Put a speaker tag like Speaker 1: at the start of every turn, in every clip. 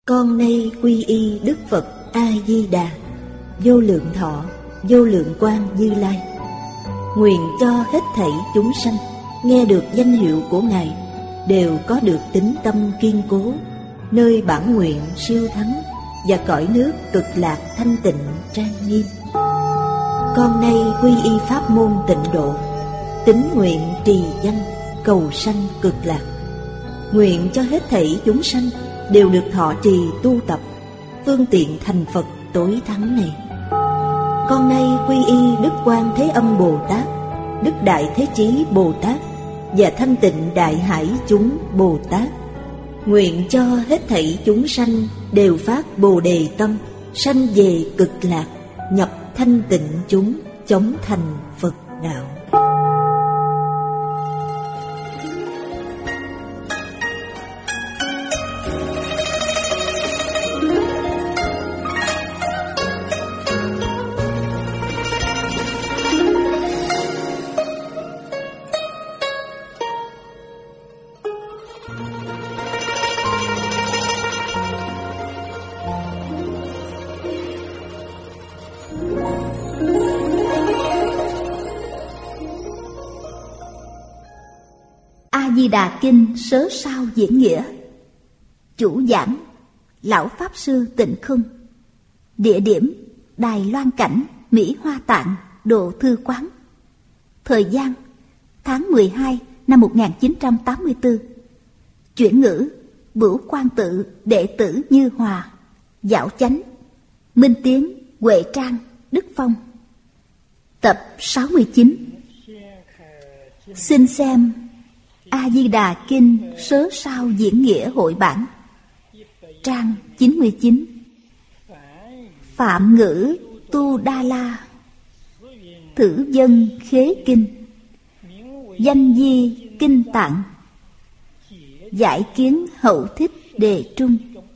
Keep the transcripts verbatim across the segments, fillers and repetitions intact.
Speaker 1: Con nay quy y Đức Phật A-di-đà, vô lượng thọ, vô lượng quang Như Lai. Nguyện cho hết thảy chúng sanh nghe được danh hiệu của Ngài đều có được tín tâm kiên cố, nơi bản nguyện siêu thắng và cõi nước cực lạc thanh tịnh trang nghiêm. Con nay quy y pháp môn tịnh độ, tín nguyện trì danh cầu sanh cực lạc. Nguyện cho hết thảy chúng sanh đều được thọ trì tu tập phương tiện thành Phật tối thắng này. Con nay quy y Đức Quan Thế Âm Bồ Tát, Đức Đại Thế Chí Bồ Tát và Thanh Tịnh Đại Hải chúng Bồ Tát. Nguyện cho hết thảy chúng sanh đều phát Bồ Đề tâm, sanh về cực lạc, nhập thanh tịnh chúng, chóng thành Phật đạo.
Speaker 2: A-di-đà Kinh Sớ Sao Diễn Nghĩa. Chủ giảng Lão Pháp Sư Tịnh Không. Địa điểm Đài Loan Cảnh, Mỹ Hoa Tạng, Độ Thư Quán. Thời gian tháng mười hai năm một nghìn chín trăm tám mươi tư. Chuyển ngữ Bửu Quan Tự đệ tử Như Hòa, Dạo Chánh, Minh Tiến, Huệ Trang, Đức Phong. Tập sáu mươi chín. Xin xem A-di-đà Kinh Sớ Sao Diễn Nghĩa Hội Bản, trang chín mươi chín. Phạm ngữ Tu Đa La, Thử Dân Khế Kinh, Danh Di Kinh Tạng, Giải Kiến Hậu Thích Đề Trung.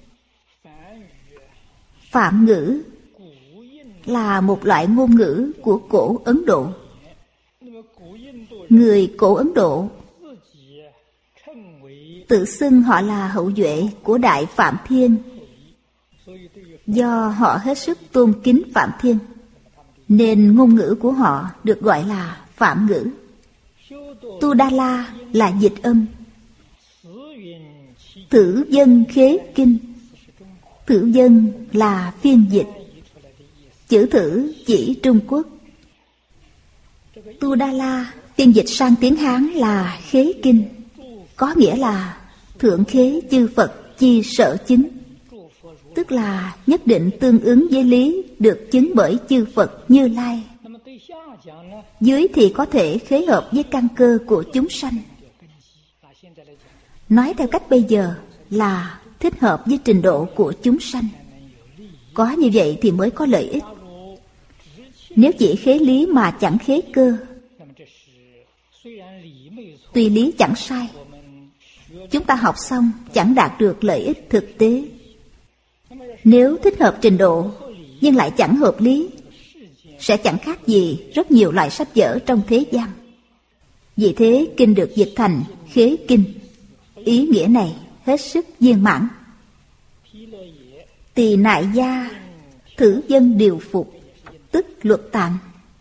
Speaker 2: Phạm ngữ là một loại ngôn ngữ của cổ Ấn Độ. Người cổ Ấn Độ tự xưng họ là hậu duệ của Đại Phạm Thiên. Do họ hết sức tôn kính Phạm Thiên, nên ngôn ngữ của họ được gọi là Phạm ngữ. Tu Đa La là dịch âm. Thử Dân Khế Kinh, Thử Dân là phiên dịch. Chữ thử chỉ Trung Quốc. Tu Đa La phiên dịch sang tiếng Hán là Khế Kinh, có nghĩa là thượng khế chư Phật chi sở chứng, tức là nhất định tương ứng với lý được chứng bởi chư Phật Như Lai. Dưới thì có thể khế hợp với căn cơ của chúng sanh. Nói theo cách bây giờ là thích hợp với trình độ của chúng sanh. Có như vậy thì mới có lợi ích. Nếu chỉ khế lý mà chẳng khế cơ, tuy lý chẳng sai, chúng ta học xong chẳng đạt được lợi ích thực tế. Nếu thích hợp trình độ nhưng lại chẳng hợp lý, sẽ chẳng khác gì rất nhiều loại sách vở trong thế gian. Vì thế kinh được dịch thành Khế Kinh. Ý nghĩa này hết sức viên mãn. Tỳ Nại Gia Thử Dân Điều Phục, tức luật tạng.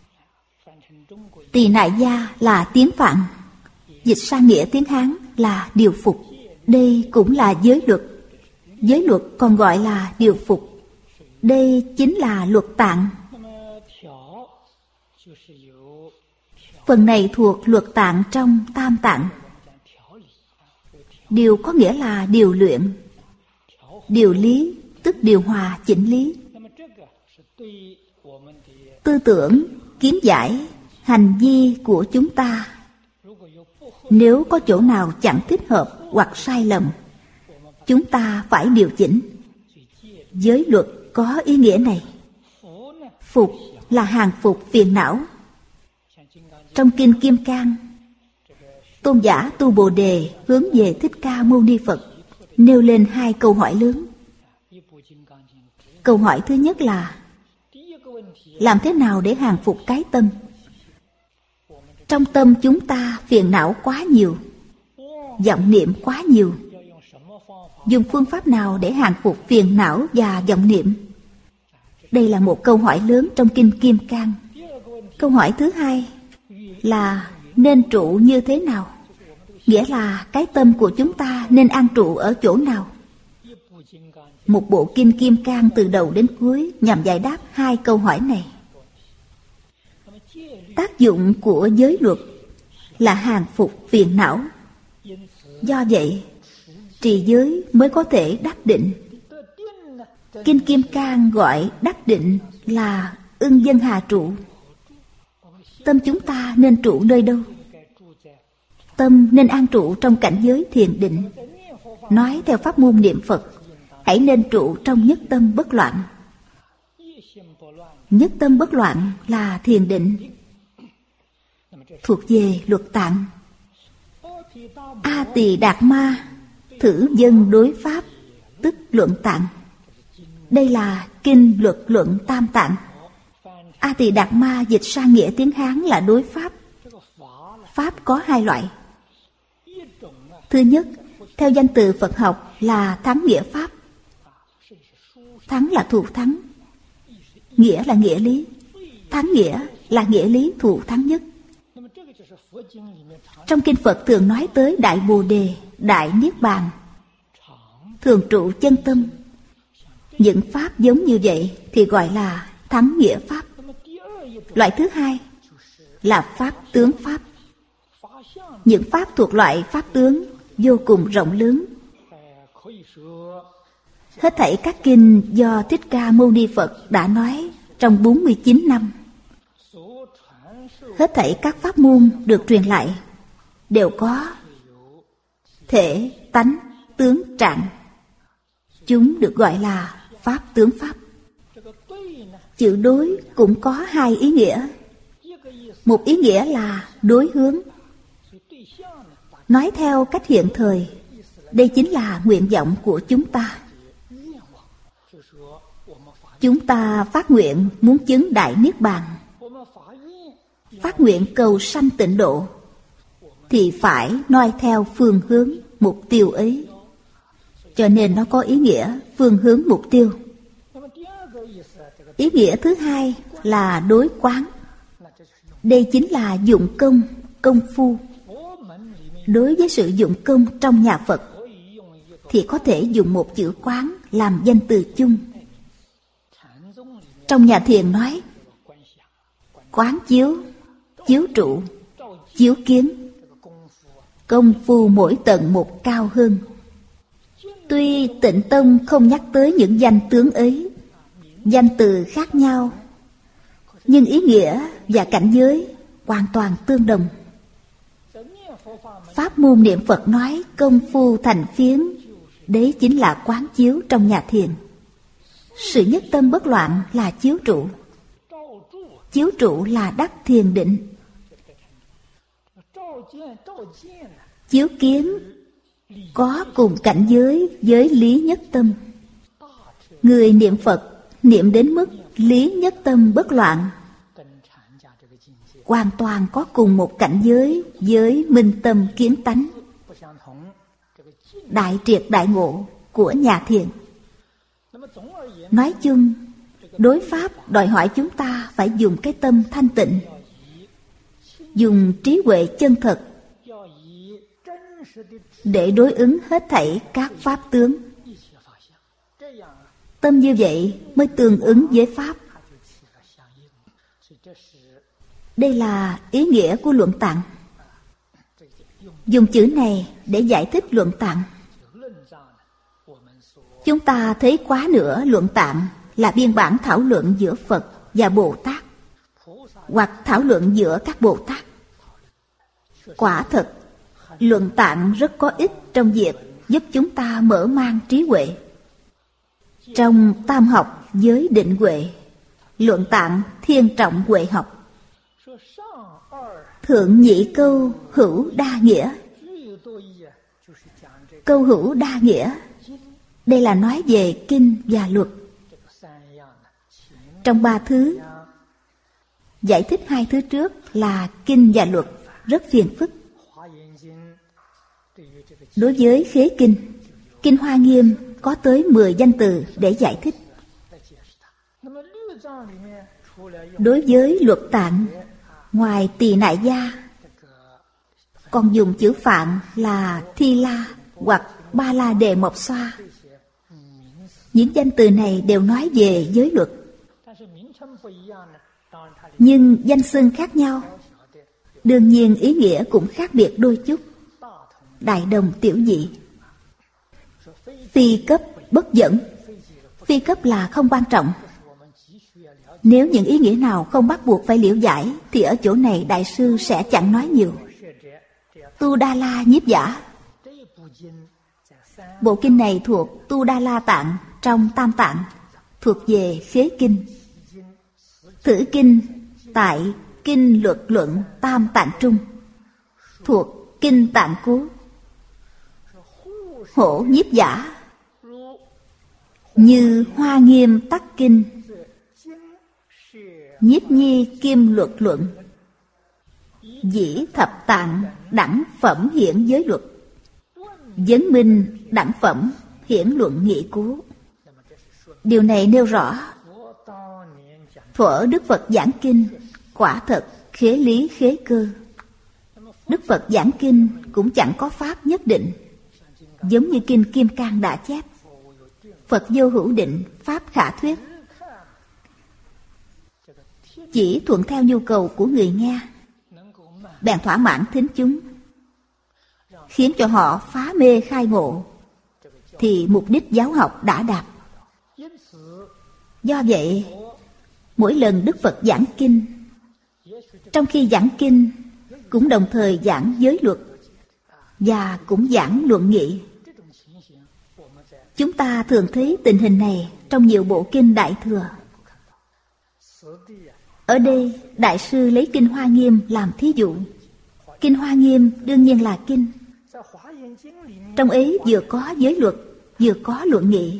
Speaker 2: Tỳ Nại Gia là tiếng Phạn, dịch sang nghĩa tiếng Hán là điều phục. Đây cũng là giới luật. Giới luật còn gọi là điều phục. Đây chính là luật tạng. Phần này thuộc luật tạng trong Tam Tạng. Điều có nghĩa là điều luyện. Điều lý tức điều hòa chỉnh lý. Tư tưởng, kiến giải, hành vi của chúng ta, nếu có chỗ nào chẳng thích hợp hoặc sai lầm, chúng ta phải điều chỉnh. Giới luật có ý nghĩa này. Phục là hàng phục phiền não. Trong Kinh Kim Cang, tôn giả Tu Bồ Đề hướng về Thích Ca Mâu Ni Phật nêu lên hai câu hỏi lớn. Câu hỏi thứ nhất là làm thế nào để hàng phục cái tâm? Trong tâm chúng ta phiền não quá nhiều, vọng niệm quá nhiều. dùng phương pháp nào để hàng phục phiền não và vọng niệm? Đây là một câu hỏi lớn trong Kinh Kim Cang. Câu hỏi thứ hai là nên trụ như thế nào? Nghĩa là cái tâm của chúng ta nên an trụ ở chỗ nào? Một bộ Kinh Kim Cang từ đầu đến cuối nhằm giải đáp hai câu hỏi này. Tác dụng của giới luật là hàng phục phiền não. Do vậy, trì giới mới có thể đắc định. Kinh Kim Cang gọi đắc định là ưng dân hà trụ. Tâm chúng ta nên trụ nơi đâu? Tâm nên an trụ trong cảnh giới thiền định. Nói theo pháp môn niệm Phật, hãy nên trụ trong nhất tâm bất loạn. Nhất tâm bất loạn là thiền định, thuộc về luật tạng. A Tỳ Đạt Ma thử dân đối pháp, tức luận tạng. Đây là kinh luật luận tam tạng. A Tỳ Đạt Ma dịch sang nghĩa tiếng Hán là đối pháp. Pháp có hai loại. Thứ nhất, theo danh từ Phật học là thắng nghĩa pháp. Thắng là thù thắng, nghĩa là nghĩa lý. Thắng nghĩa là nghĩa lý thù thắng nhất. Trong kinh Phật thường nói tới Đại Bồ Đề, Đại Niết Bàn, thường trụ chân tâm. Những pháp giống như vậy thì gọi là thắng nghĩa pháp. Loại thứ hai là pháp tướng pháp. Những pháp thuộc loại pháp tướng vô cùng rộng lớn. Hết thảy các kinh do Thích Ca Mâu Ni Phật đã nói trong bốn mươi chín năm. Hết thảy các pháp môn được truyền lại đều có thể, tánh, tướng, trạng. Chúng được gọi là pháp tướng pháp. Chữ đối cũng có hai ý nghĩa. Một ý nghĩa là đối hướng. Nói theo cách hiện thời, đây chính là nguyện vọng của chúng ta. Chúng ta phát nguyện muốn chứng Đại Niết Bàn, phát nguyện cầu sanh tịnh độ, thì phải noi theo phương hướng mục tiêu ấy. Cho nên nó có ý nghĩa phương hướng mục tiêu. Ý nghĩa thứ hai là đối quán. Đây chính là dụng công, công phu. Đối với sự dụng công trong nhà Phật thì có thể dùng một chữ quán làm danh từ chung. Trong nhà thiền nói quán chiếu, chiếu trụ, chiếu kiến. Công phu mỗi tầng một cao hơn. Tuy Tịnh Tông không nhắc tới những danh tướng ấy, danh từ khác nhau, nhưng ý nghĩa và cảnh giới hoàn toàn tương đồng. Pháp môn niệm Phật nói công phu thành phiến, đấy chính là quán chiếu trong nhà thiền. Sự nhất tâm bất loạn là chiếu trụ. Chiếu trụ là đắc thiền định. Chiếu kiến có cùng cảnh giới với lý nhất tâm. Người niệm Phật niệm đến mức lý nhất tâm bất loạn, hoàn toàn có cùng một cảnh giới với minh tâm kiến tánh, đại triệt đại ngộ của nhà thiền. Nói chung, đối pháp đòi hỏi chúng ta phải dùng cái tâm thanh tịnh, dùng trí huệ chân thật để đối ứng hết thảy các pháp tướng. Tâm như vậy mới tương ứng với pháp. Đây là ý nghĩa của luận tạng. Dùng chữ này để giải thích luận tạng. Chúng ta thấy quá nữa luận tạng là biên bản thảo luận giữa Phật và Bồ Tát, hoặc thảo luận giữa các Bồ Tát. Quả thật, luận tạng rất có ích trong việc giúp chúng ta mở mang trí huệ. Trong tam học giới định huệ, luận tạng thiên trọng huệ học. Thượng nhị câu hữu đa nghĩa. Câu hữu đa nghĩa, đây là nói về kinh và luật. Trong ba thứ, giải thích hai thứ trước là kinh và luật rất phiền phức. Đối với khế kinh, Kinh Hoa Nghiêm có tới mười danh từ để giải thích. Đối với Luật Tạng, ngoài Tỳ Nại Gia, còn dùng chữ Phạn là Thi La hoặc Ba La Đề Mộc Xoa. Những danh từ này đều nói về giới luật, nhưng danh xưng khác nhau, đương nhiên ý nghĩa cũng khác biệt đôi chút, đại đồng tiểu dị. Phi cấp bất dẫn. Phi cấp là không quan trọng. Nếu những ý nghĩa nào không bắt buộc phải liễu giải, thì ở chỗ này Đại sư sẽ chẳng nói nhiều. Tu Đa La Nhiếp Giả. Bộ kinh này thuộc Tu Đa La Tạng trong Tam Tạng, thuộc về Khế Kinh. Thử Kinh tại Kinh Luật Luận Tam Tạng Trung, thuộc Kinh Tạng Cú. Hổ Nhiếp Giả. Như Hoa Nghiêm Tắc Kinh, Nhiếp Nhi Kim Luật Luận, Dĩ Thập Tạng đẳng phẩm hiển giới luật, Vấn Minh đẳng phẩm hiển luận nghị cú. Điều này nêu rõ thuở Đức Phật giảng kinh quả thật khế lý khế cơ. Đức Phật giảng kinh cũng chẳng có pháp nhất định, giống như kinh Kim Cang đã chép: Phật vô hữu định, pháp khả thuyết. Chỉ thuận theo nhu cầu của người nghe, bèn thỏa mãn thính chúng, khiến cho họ phá mê khai ngộ, thì mục đích giáo học đã đạt. Do vậy, mỗi lần Đức Phật giảng kinh, trong khi giảng kinh cũng đồng thời giảng giới luật và cũng giảng luận nghị. Chúng ta thường thấy tình hình này trong nhiều bộ kinh Đại Thừa. Ở đây, Đại sư lấy Kinh Hoa Nghiêm làm thí dụ. Kinh Hoa Nghiêm đương nhiên là kinh. Trong ấy vừa có giới luật, vừa có luận nghị.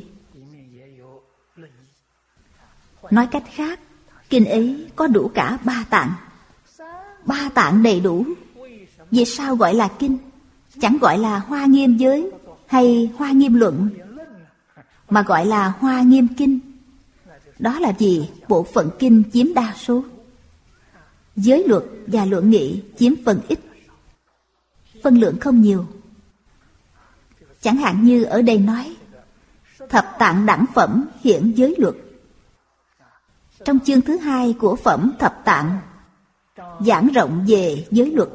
Speaker 2: Nói cách khác, kinh ấy có đủ cả ba tạng. Ba tạng đầy đủ. Vì sao gọi là kinh? Chẳng gọi là Hoa Nghiêm giới hay Hoa Nghiêm luận, mà gọi là Hoa Nghiêm kinh. Đó là vì bộ phận kinh chiếm đa số, giới luật và luận nghị chiếm phần ít, phân lượng không nhiều. Chẳng hạn như ở đây nói thập tạng đẳng phẩm hiển giới luật. Trong chương thứ hai của phẩm thập tạng giảng rộng về giới luật.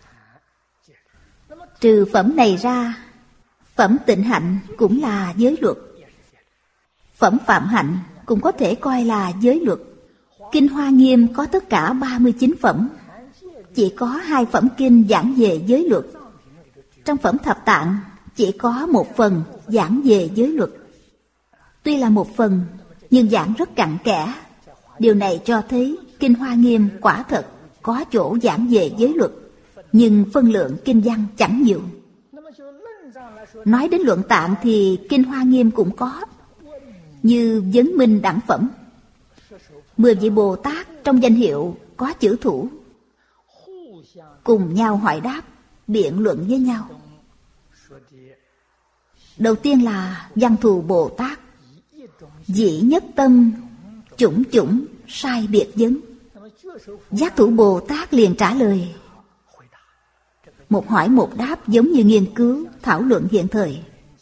Speaker 2: Trừ phẩm này ra, phẩm tịnh hạnh cũng là giới luật, phẩm phạm hạnh cũng có thể coi là giới luật. Kinh Hoa Nghiêm có tất cả ba mươi chín phẩm, chỉ có hai phẩm kinh giảng về giới luật. Trong phẩm thập tạng chỉ có một phần giảng về giới luật. Tuy là một phần, nhưng giảng rất cặn kẽ. Điều này cho thấy Kinh Hoa Nghiêm quả thật có chỗ giảng về giới luật, nhưng phân lượng kinh văn chẳng nhiều. Nói đến luận tạng thì Kinh Hoa Nghiêm cũng có, như Vấn Minh đẳng phẩm. Mười vị Bồ Tát trong danh hiệu có chữ thủ, cùng nhau hỏi đáp, biện luận với nhau. Đầu tiên là Văn Thù Bồ Tát, dĩ nhất tâm, chủng chủng, sai biệt vấn. Giác Thủ Bồ Tát liền trả lời. Một hỏi một đáp giống như nghiên cứu, thảo luận hiện thời.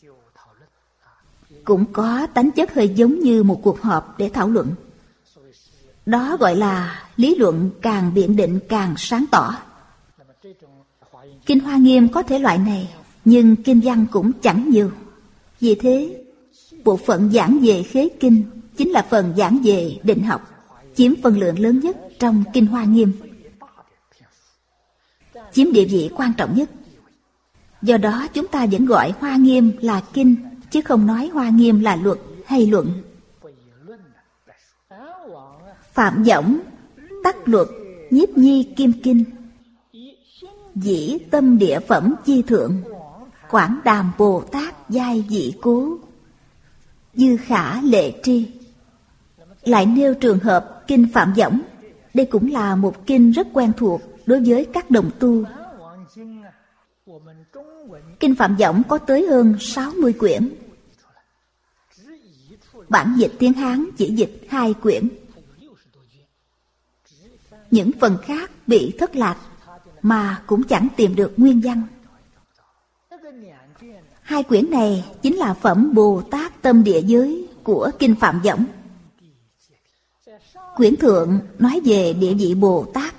Speaker 2: Cũng có tánh chất hơi giống như một cuộc họp để thảo luận. Đó gọi là lý luận càng biện định càng sáng tỏ. Kinh Hoa Nghiêm có thể loại này, nhưng kinh văn cũng chẳng nhiều. Vì thế, bộ phận giảng về khế kinh chính là phần giảng về định học, chiếm phần lượng lớn nhất trong Kinh Hoa Nghiêm, chiếm địa vị quan trọng nhất. Do đó chúng ta vẫn gọi Hoa Nghiêm là kinh, chứ không nói Hoa Nghiêm là luật hay luận. Phạm Võng, Tắc Luật, Nhiếp Nhi Kim Kinh, dĩ tâm địa phẩm chi thượng, Quảng Đàm Bồ Tát giai dị cố, Dư Khả Lệ Tri. Lại nêu trường hợp Kinh Phạm Võng. Đây cũng là một kinh rất quen thuộc đối với các đồng tu. Kinh Phạm Võng có tới hơn sáu mươi quyển. Bản dịch tiếng Hán chỉ dịch hai quyển. Những phần khác bị thất lạc mà cũng chẳng tìm được nguyên văn. Hai quyển này chính là phẩm Bồ Tát Tâm Địa Giới của Kinh Phạm Võng. Quyển thượng nói về địa vị Bồ Tát,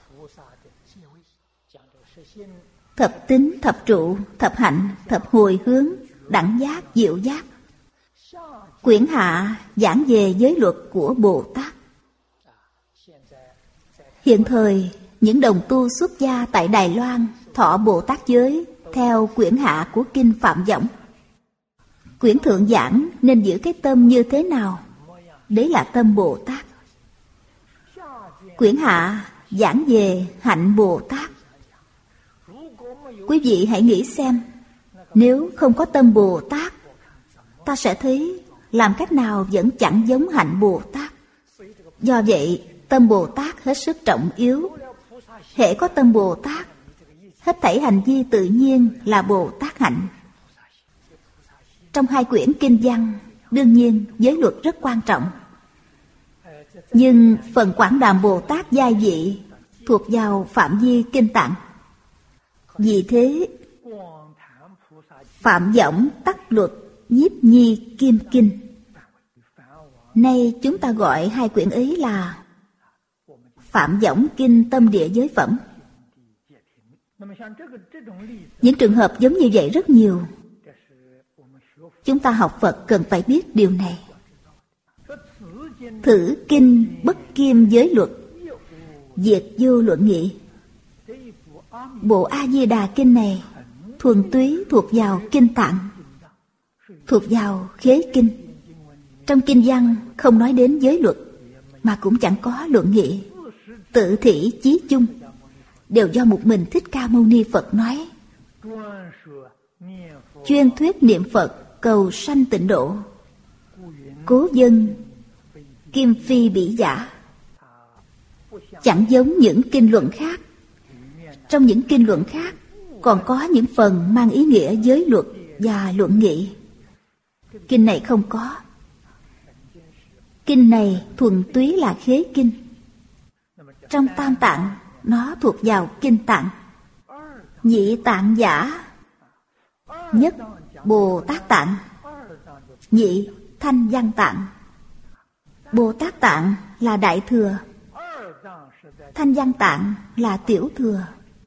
Speaker 2: thập tính, thập trụ, thập hạnh, thập hồi hướng, đẳng giác, diệu giác. Quyển hạ giảng về giới luật của Bồ Tát. Hiện thời, những đồng tu xuất gia tại Đài Loan thọ Bồ Tát giới theo quyển hạ của Kinh Phạm Võng. Quyển thượng giảng nên giữ cái tâm như thế nào? Đấy là tâm Bồ Tát. Quyển hạ giảng về hạnh Bồ Tát. Quý vị hãy nghĩ xem, nếu không có tâm Bồ Tát, ta sẽ thấy làm cách nào vẫn chẳng giống hạnh Bồ Tát. Do vậy, tâm Bồ Tát hết sức trọng yếu. Hễ có tâm Bồ Tát, hết thảy hành vi tự nhiên là Bồ Tát hạnh. Trong hai quyển kinh văn, đương nhiên giới luật rất quan trọng. Nhưng phần Quảng Đàm Bồ Tát giai vị thuộc vào phạm vi kinh tạng. Vì thế, Phạm Võng tắc luật nhiếp nhi kim kinh. Nay chúng ta gọi hai quyển ấy là Phạm Võng Kinh Tâm Địa Giới Phẩm. Những trường hợp giống như vậy rất nhiều. Chúng ta học Phật cần phải biết điều này. Thử kinh bất kiêm giới luật, diệt vô luận nghị. Bộ A-di-đà kinh này thuần túy thuộc vào kinh tạng, thuộc vào khế kinh. Trong kinh văn không nói đến giới luật, mà cũng chẳng có luận nghị. Tự thị chí chung đều do một mình Thích Ca Mâu Ni Phật nói. Chuyên thuyết niệm Phật cầu sanh tịnh độ, cố dân kim phi bỉ giả. Chẳng giống những kinh luận khác. Trong những kinh luận khác còn có những phần mang ý nghĩa giới luật và luận nghị. Kinh này không có. Kinh này thuần túy là khế kinh. Trong tam tạng, nó thuộc vào kinh tạng. Nhị tạng giả, nhất Bồ Tát tạng, nhị Thanh Văn tạng. Bồ Tát tạng là đại thừa, Thanh Văn tạng là tiểu thừa.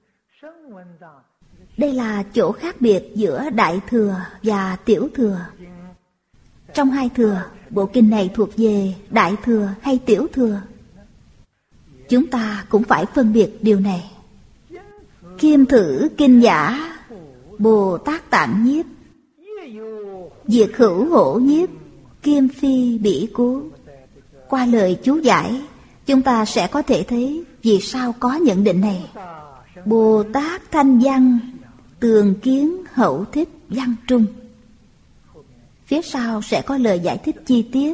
Speaker 2: Đây là chỗ khác biệt giữa đại thừa và tiểu thừa. Trong hai thừa, bộ kinh này thuộc về đại thừa hay tiểu thừa? Chúng ta cũng phải phân biệt điều này. Kim thử kinh giả, Bồ Tát tạng nhiếp, diệt hữu hổ nhiếp, kim phi bỉ cú. Qua lời chú giải, chúng ta sẽ có thể thấy vì sao có nhận định này. Bồ Tát Thanh Văn, tường kiến hậu thích văn trung. Phía sau sẽ có lời giải thích chi tiết.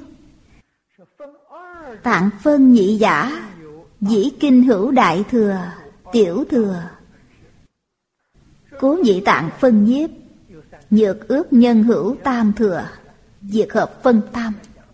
Speaker 2: Tạng phân nhị giả, dĩ kinh hữu đại thừa, tiểu thừa. Cố nhị tạng phân nhiếp, nhược ước nhân hữu tam thừa, diệt hợp phân tam.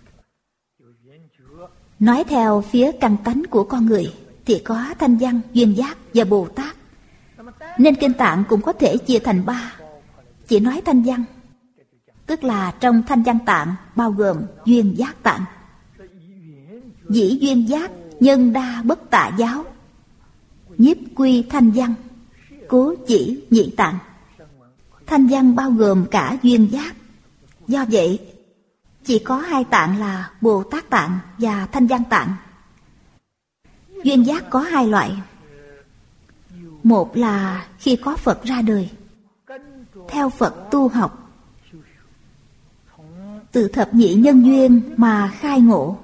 Speaker 2: Nói theo phía căn tánh của con người thì có Thanh Văn, Duyên Giác và Bồ Tát. Nên kinh tạng cũng có thể chia thành ba. Chỉ nói Thanh Văn, tức là trong Thanh Văn tạng bao gồm Duyên Giác tạng. Dĩ Duyên Giác nhân đa bất tạ giáo, nhiếp quy Thanh Văn, cố chỉ nhị tạng. Thanh Văn bao gồm cả Duyên Giác. Do vậy, chỉ có hai tạng là Bồ Tát tạng và Thanh Văn tạng. Duyên giác có hai loại. Một là khi có Phật ra đời, theo Phật tu học, từ thập nhị nhân duyên mà khai ngộ.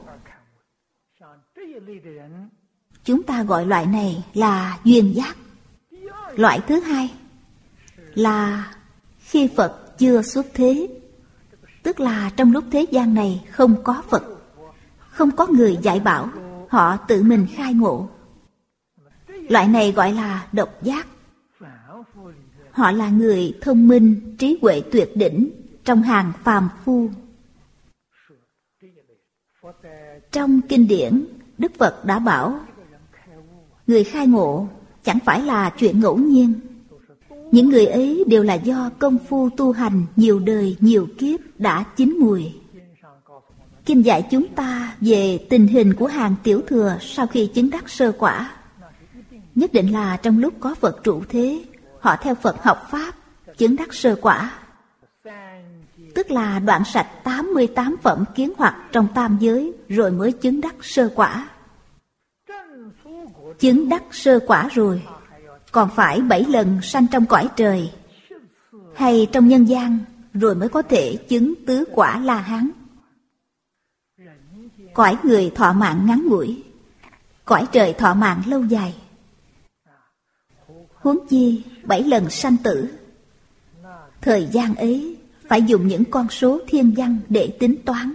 Speaker 2: Chúng ta gọi loại này là duyên giác. Loại thứ hai là khi Phật chưa xuất thế, tức là trong lúc thế gian này không có Phật, không có người dạy bảo, họ tự mình khai ngộ. Loại này gọi là độc giác. Họ là người thông minh, trí huệ tuyệt đỉnh trong hàng phàm phu. Trong kinh điển, Đức Phật đã bảo người khai ngộ chẳng phải là chuyện ngẫu nhiên. Những người ấy đều là do công phu tu hành nhiều đời nhiều kiếp đã chín mùi. Kinh dạy chúng ta về tình hình của hàng tiểu thừa sau khi chứng đắc sơ quả. Nhất định là trong lúc có Phật trụ thế, họ theo Phật học Pháp, chứng đắc sơ quả. Tức là đoạn sạch tám mươi tám phẩm kiến hoặc trong tam giới rồi mới chứng đắc sơ quả. Chứng đắc sơ quả rồi, còn phải bảy lần sanh trong cõi trời hay trong nhân gian rồi mới có thể chứng tứ quả La Hán. Cõi người thọ mạng ngắn ngủi, cõi trời thọ mạng lâu dài. Huống chi bảy lần sanh tử, thời gian ấy phải dùng những con số thiên văn để tính toán,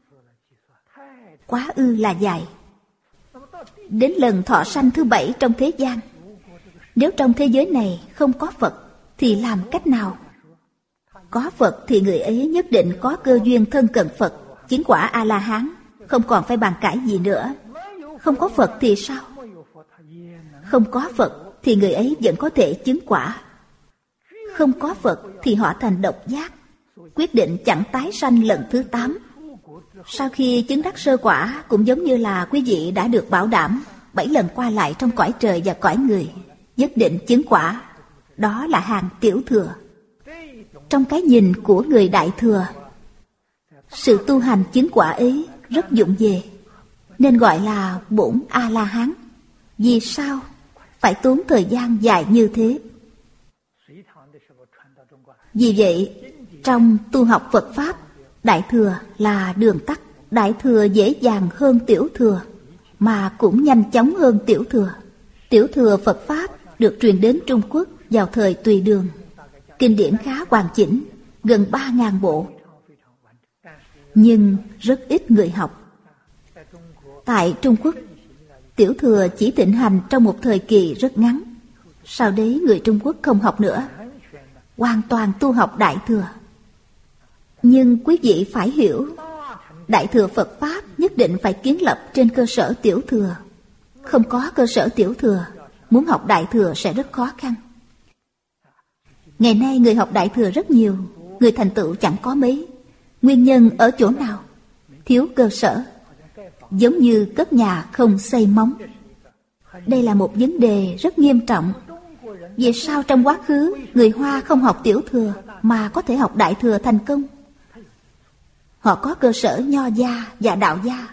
Speaker 2: quá ư là dài. Đến lần thọ sanh thứ bảy trong thế gian, nếu trong thế giới này không có Phật thì làm cách nào? Có Phật thì người ấy nhất định có cơ duyên thân cận Phật, chứng quả A-la-hán, không còn phải bàn cãi gì nữa. Không có Phật thì sao? Không có Phật thì người ấy vẫn có thể chứng quả. Không có Phật thì họ thành độc giác, quyết định chẳng tái sanh lần thứ tám. Sau khi chứng đắc sơ quả cũng giống như là quý vị đã được bảo đảm bảy lần qua lại trong cõi trời và cõi người, nhất định chứng quả. Đó là hàng tiểu thừa. Trong cái nhìn của người đại thừa, sự tu hành chứng quả ấy rất dụng về, nên gọi là bổn A-la-hán. Vì sao phải tốn thời gian dài như thế? Vì vậy, trong tu học Phật Pháp, đại thừa là đường tắt. Đại thừa dễ dàng hơn tiểu thừa, mà cũng nhanh chóng hơn tiểu thừa. Tiểu thừa Phật Pháp được truyền đến Trung Quốc vào thời Tùy Đường. Kinh điển khá hoàn chỉnh, gần ba ngàn bộ, nhưng rất ít người học. Tại Trung Quốc, tiểu thừa chỉ thịnh hành trong một thời kỳ rất ngắn. Sau đấy người Trung Quốc không học nữa, hoàn toàn tu học đại thừa. Nhưng quý vị phải hiểu, đại thừa Phật Pháp nhất định phải kiến lập trên cơ sở tiểu thừa. Không có cơ sở tiểu thừa, muốn học đại thừa sẽ rất khó khăn. Ngày nay người học đại thừa rất nhiều, người thành tựu chẳng có mấy. Nguyên nhân ở chỗ nào? Thiếu cơ sở. Giống như cất nhà không xây móng. Đây là một vấn đề rất nghiêm trọng. Vì sao trong quá khứ người Hoa không học tiểu thừa mà có thể học đại thừa thành công? Họ có cơ sở nho gia và đạo gia.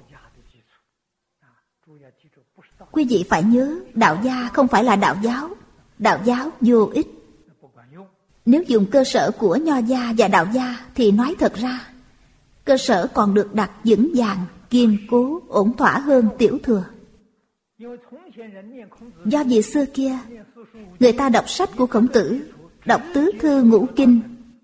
Speaker 2: Quý vị phải nhớ, đạo gia không phải là đạo giáo. Đạo giáo vô ích. Nếu dùng cơ sở của nho gia và đạo gia thì nói thật ra, cơ sở còn được đặt vững vàng, kiên cố, ổn thỏa hơn tiểu thừa. Do vì xưa kia, người ta đọc sách của Khổng Tử, đọc tứ thư ngũ kinh,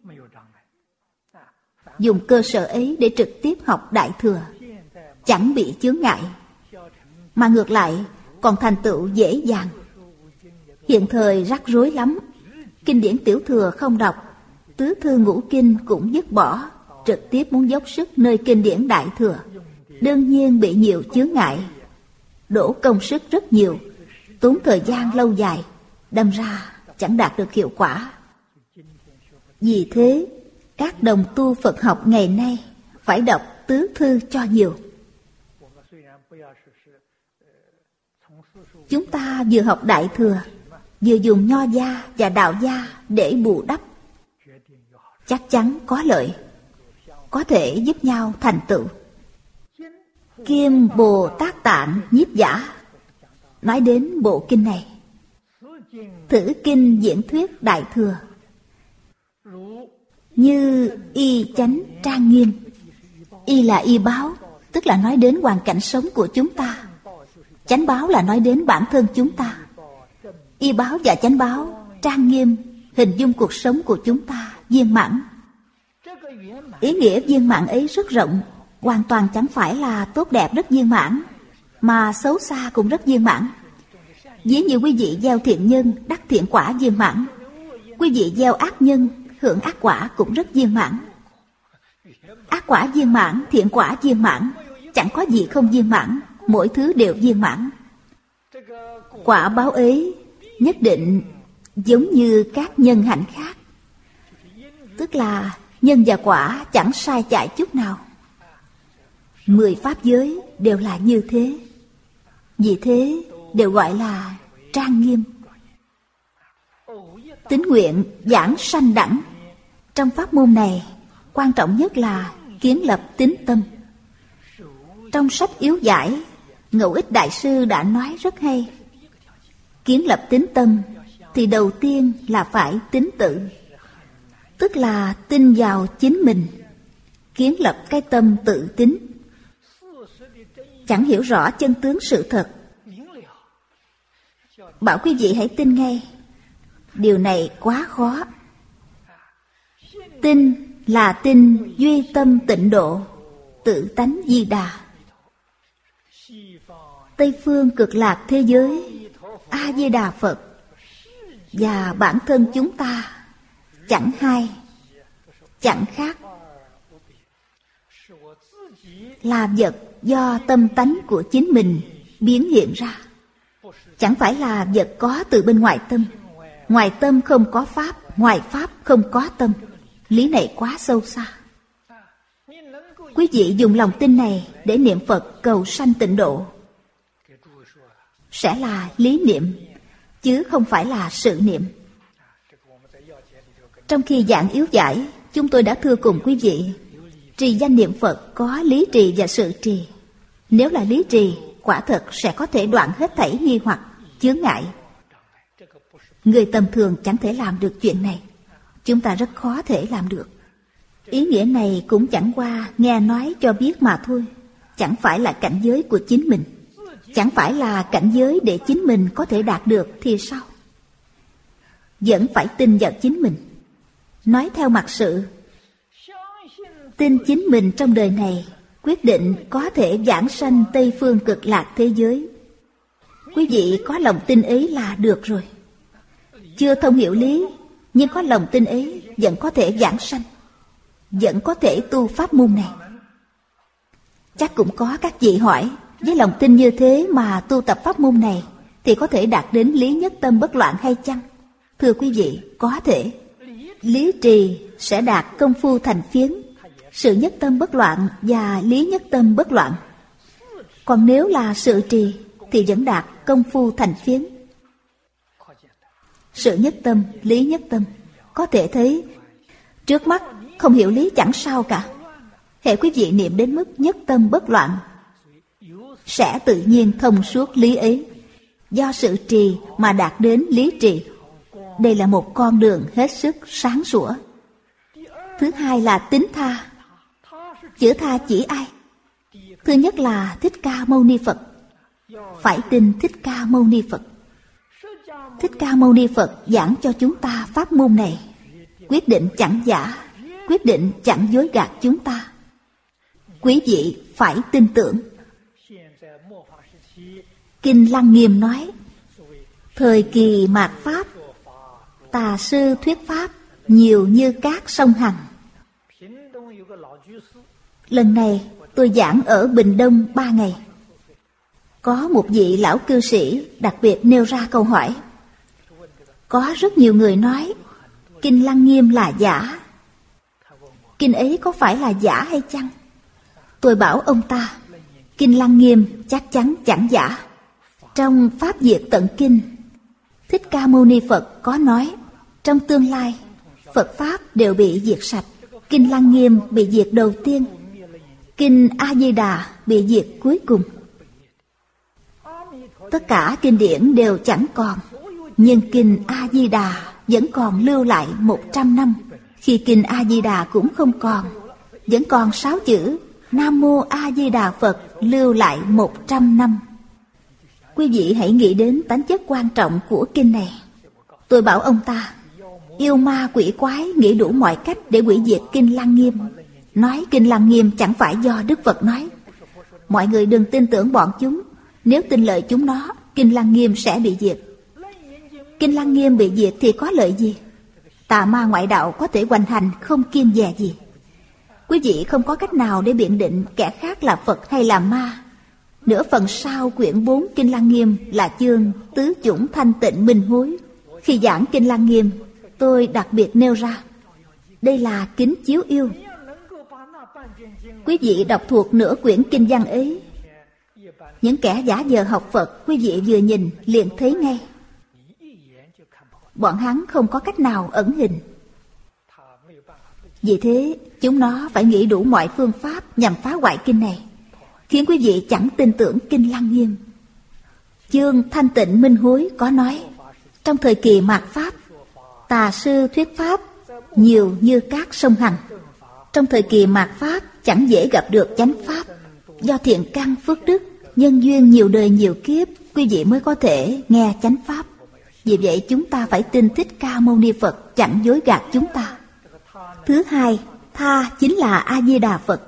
Speaker 2: dùng cơ sở ấy để trực tiếp học đại thừa, chẳng bị chướng ngại, mà ngược lại còn thành tựu dễ dàng. Hiện thời rắc rối lắm, kinh điển tiểu thừa không đọc, tứ thư ngũ kinh cũng dứt bỏ, trực tiếp muốn dốc sức nơi kinh điển đại thừa, đương nhiên bị nhiều chướng ngại, đổ công sức rất nhiều, tốn thời gian lâu dài, đâm ra chẳng đạt được hiệu quả. Vì thế, các đồng tu Phật học ngày nay phải đọc tứ thư cho nhiều. Chúng ta vừa học đại thừa, vừa dùng nho gia và đạo gia để bù đắp, chắc chắn có lợi, có thể giúp nhau thành tựu. Kim Bồ Tát Tạng Nhiếp Giả nói đến bộ kinh này. Thử kinh diễn thuyết đại thừa, như y chánh trang nghiêm. Y là y báo, tức là nói đến hoàn cảnh sống của chúng ta. Chánh báo là nói đến bản thân chúng ta. Y báo và chánh báo trang nghiêm, hình dung cuộc sống của chúng ta viên mãn. Ý nghĩa viên mãn ấy rất rộng, hoàn toàn chẳng phải là tốt đẹp rất viên mãn, mà xấu xa cũng rất viên mãn. Ví như quý vị gieo thiện nhân, đắc thiện quả viên mãn. quý vị gieo ác nhân, hưởng ác quả cũng rất viên mãn. Ác quả viên mãn, thiện quả viên mãn, chẳng có gì không viên mãn, mỗi thứ đều viên mãn. Quả báo ấy nhất định giống như các nhân hạnh khác, tức là nhân và quả chẳng sai chạy chút nào. Mười pháp giới đều là như thế, vì thế đều gọi là trang nghiêm. Tín nguyện giảng sanh đẳng. Trong pháp môn này, quan trọng nhất là kiến lập tín tâm. Trong sách Yếu Giải, Ngẫu Ích Đại Sư đã nói rất hay. Kiến lập tín tâm thì đầu tiên là phải tín tự, tức là tin vào chính mình, kiến lập cái tâm tự tín. Chẳng hiểu rõ chân tướng sự thật, bảo quý vị hãy tin ngay. Điều này quá khó. Tin là tin duy tâm tịnh độ, tự tánh Di Đà. Tây phương cực lạc thế giới, A Di Đà Phật và bản thân chúng ta chẳng hai, chẳng khác, là vật do tâm tánh của chính mình biến hiện ra, chẳng phải là vật có từ bên ngoài tâm. Ngoài tâm không có pháp, ngoài pháp không có tâm. Lý này quá sâu xa. Quý vị dùng lòng tin này để niệm Phật cầu sanh tịnh độ, sẽ là lý niệm, chứ không phải là sự niệm. Trong khi giảng Yếu Giải, chúng tôi đã thưa cùng quý vị, trì danh niệm Phật có lý trì và sự trì. Nếu là lý trì, quả thật sẽ có thể đoạn hết thảy nghi hoặc, chướng ngại. Người tầm thường chẳng thể làm được chuyện này. Chúng ta rất khó thể làm được. Ý nghĩa này cũng chẳng qua nghe nói cho biết mà thôi. Chẳng phải là cảnh giới của chính mình, chẳng phải là cảnh giới để chính mình có thể đạt được thì sao? Vẫn phải tin vào chính mình. Nói theo mặt sự, tin chính mình trong đời này quyết định có thể giảng sanh Tây phương cực lạc thế giới. Quý vị có lòng tin ấy là được rồi. Chưa thông hiểu lý, nhưng có lòng tin ấy vẫn có thể giảng sanh, vẫn có thể tu pháp môn này. Chắc cũng có các vị hỏi, với lòng tin như thế mà tu tập pháp môn này thì có thể đạt đến lý nhất tâm bất loạn hay chăng? Thưa quý vị, có thể. Lý trì sẽ đạt công phu thành phiến, sự nhất tâm bất loạn và lý nhất tâm bất loạn. Còn nếu là sự trì thì vẫn đạt công phu thành phiến. Sự nhất tâm, lý nhất tâm, có thể thấy trước mắt không hiểu lý chẳng sao cả. Hễ quý vị niệm đến mức nhất tâm bất loạn, sẽ tự nhiên thông suốt lý ấy. Do sự trì mà đạt đến lý trì. Đây là một con đường hết sức sáng sủa. Thứ hai là tín tha. Chữ tha chỉ ai? Thứ nhất là Thích Ca Mâu Ni Phật. Phải tin Thích Ca Mâu Ni Phật. Thích Ca Mâu Ni Phật giảng cho chúng ta pháp môn này, quyết định chẳng giả, quyết định chẳng dối gạt chúng ta. Quý vị phải tin tưởng. Kinh Lăng Nghiêm nói, thời kỳ mạt Pháp, tà sư thuyết Pháp nhiều như cát sông Hằng. Lần này tôi giảng ở Bình Đông ba ngày. Có một vị lão cư sĩ đặc biệt nêu ra câu hỏi. Có rất nhiều người nói Kinh Lăng Nghiêm là giả. Kinh ấy có phải là giả hay chăng? Tôi bảo ông ta, Kinh Lăng Nghiêm chắc chắn chẳng giả. Trong Pháp Diệt Tận Kinh, Thích Ca Mâu Ni Phật có nói, trong tương lai, Phật Pháp đều bị diệt sạch. Kinh Lăng Nghiêm bị diệt đầu tiên, Kinh A Di Đà bị diệt cuối cùng. Tất cả kinh điển đều chẳng còn, nhưng Kinh A Di Đà vẫn còn lưu lại một trăm năm. Khi Kinh A Di Đà cũng không còn, vẫn còn sáu chữ Nam Mô A Di Đà Phật lưu lại một trăm năm. Quý vị hãy nghĩ đến tánh chất quan trọng của kinh này. Tôi bảo ông ta, yêu ma quỷ quái nghĩ đủ mọi cách để hủy diệt Kinh Lăng Nghiêm. Nói Kinh Lăng Nghiêm chẳng phải do Đức Phật nói. Mọi người đừng tin tưởng bọn chúng. Nếu tin lời chúng nó, Kinh Lăng Nghiêm sẽ bị diệt. Kinh Lăng Nghiêm bị diệt thì có lợi gì? Tà ma ngoại đạo có thể hoành hành không kiêng dè gì. Quý vị không có cách nào để biện định kẻ khác là Phật hay là ma. Nửa phần sau quyển bốn Kinh Lăng Nghiêm là chương tứ chủng thanh tịnh minh hối. Khi giảng Kinh Lăng Nghiêm, tôi đặc biệt nêu ra, đây là kính chiếu yêu. Quý vị đọc thuộc nửa quyển kinh văn ấy, những kẻ giả vờ học Phật, quý vị vừa nhìn liền thấy ngay. Bọn hắn không có cách nào ẩn hình. Vì thế, chúng nó phải nghĩ đủ mọi phương pháp nhằm phá hoại kinh này, khiến quý vị chẳng tin tưởng Kinh Lăng Nghiêm. Chương Thanh Tịnh Minh Hối có nói, trong thời kỳ mạt Pháp, tà sư thuyết Pháp nhiều như các sông Hằng. Trong thời kỳ mạt Pháp chẳng dễ gặp được chánh Pháp. Do thiện căn phước đức, nhân duyên nhiều đời nhiều kiếp, quý vị mới có thể nghe chánh Pháp. Vì vậy chúng ta phải tin Thích Ca Mâu Ni Phật chẳng dối gạt chúng ta. Thứ hai, tha chính là A-di-đà Phật.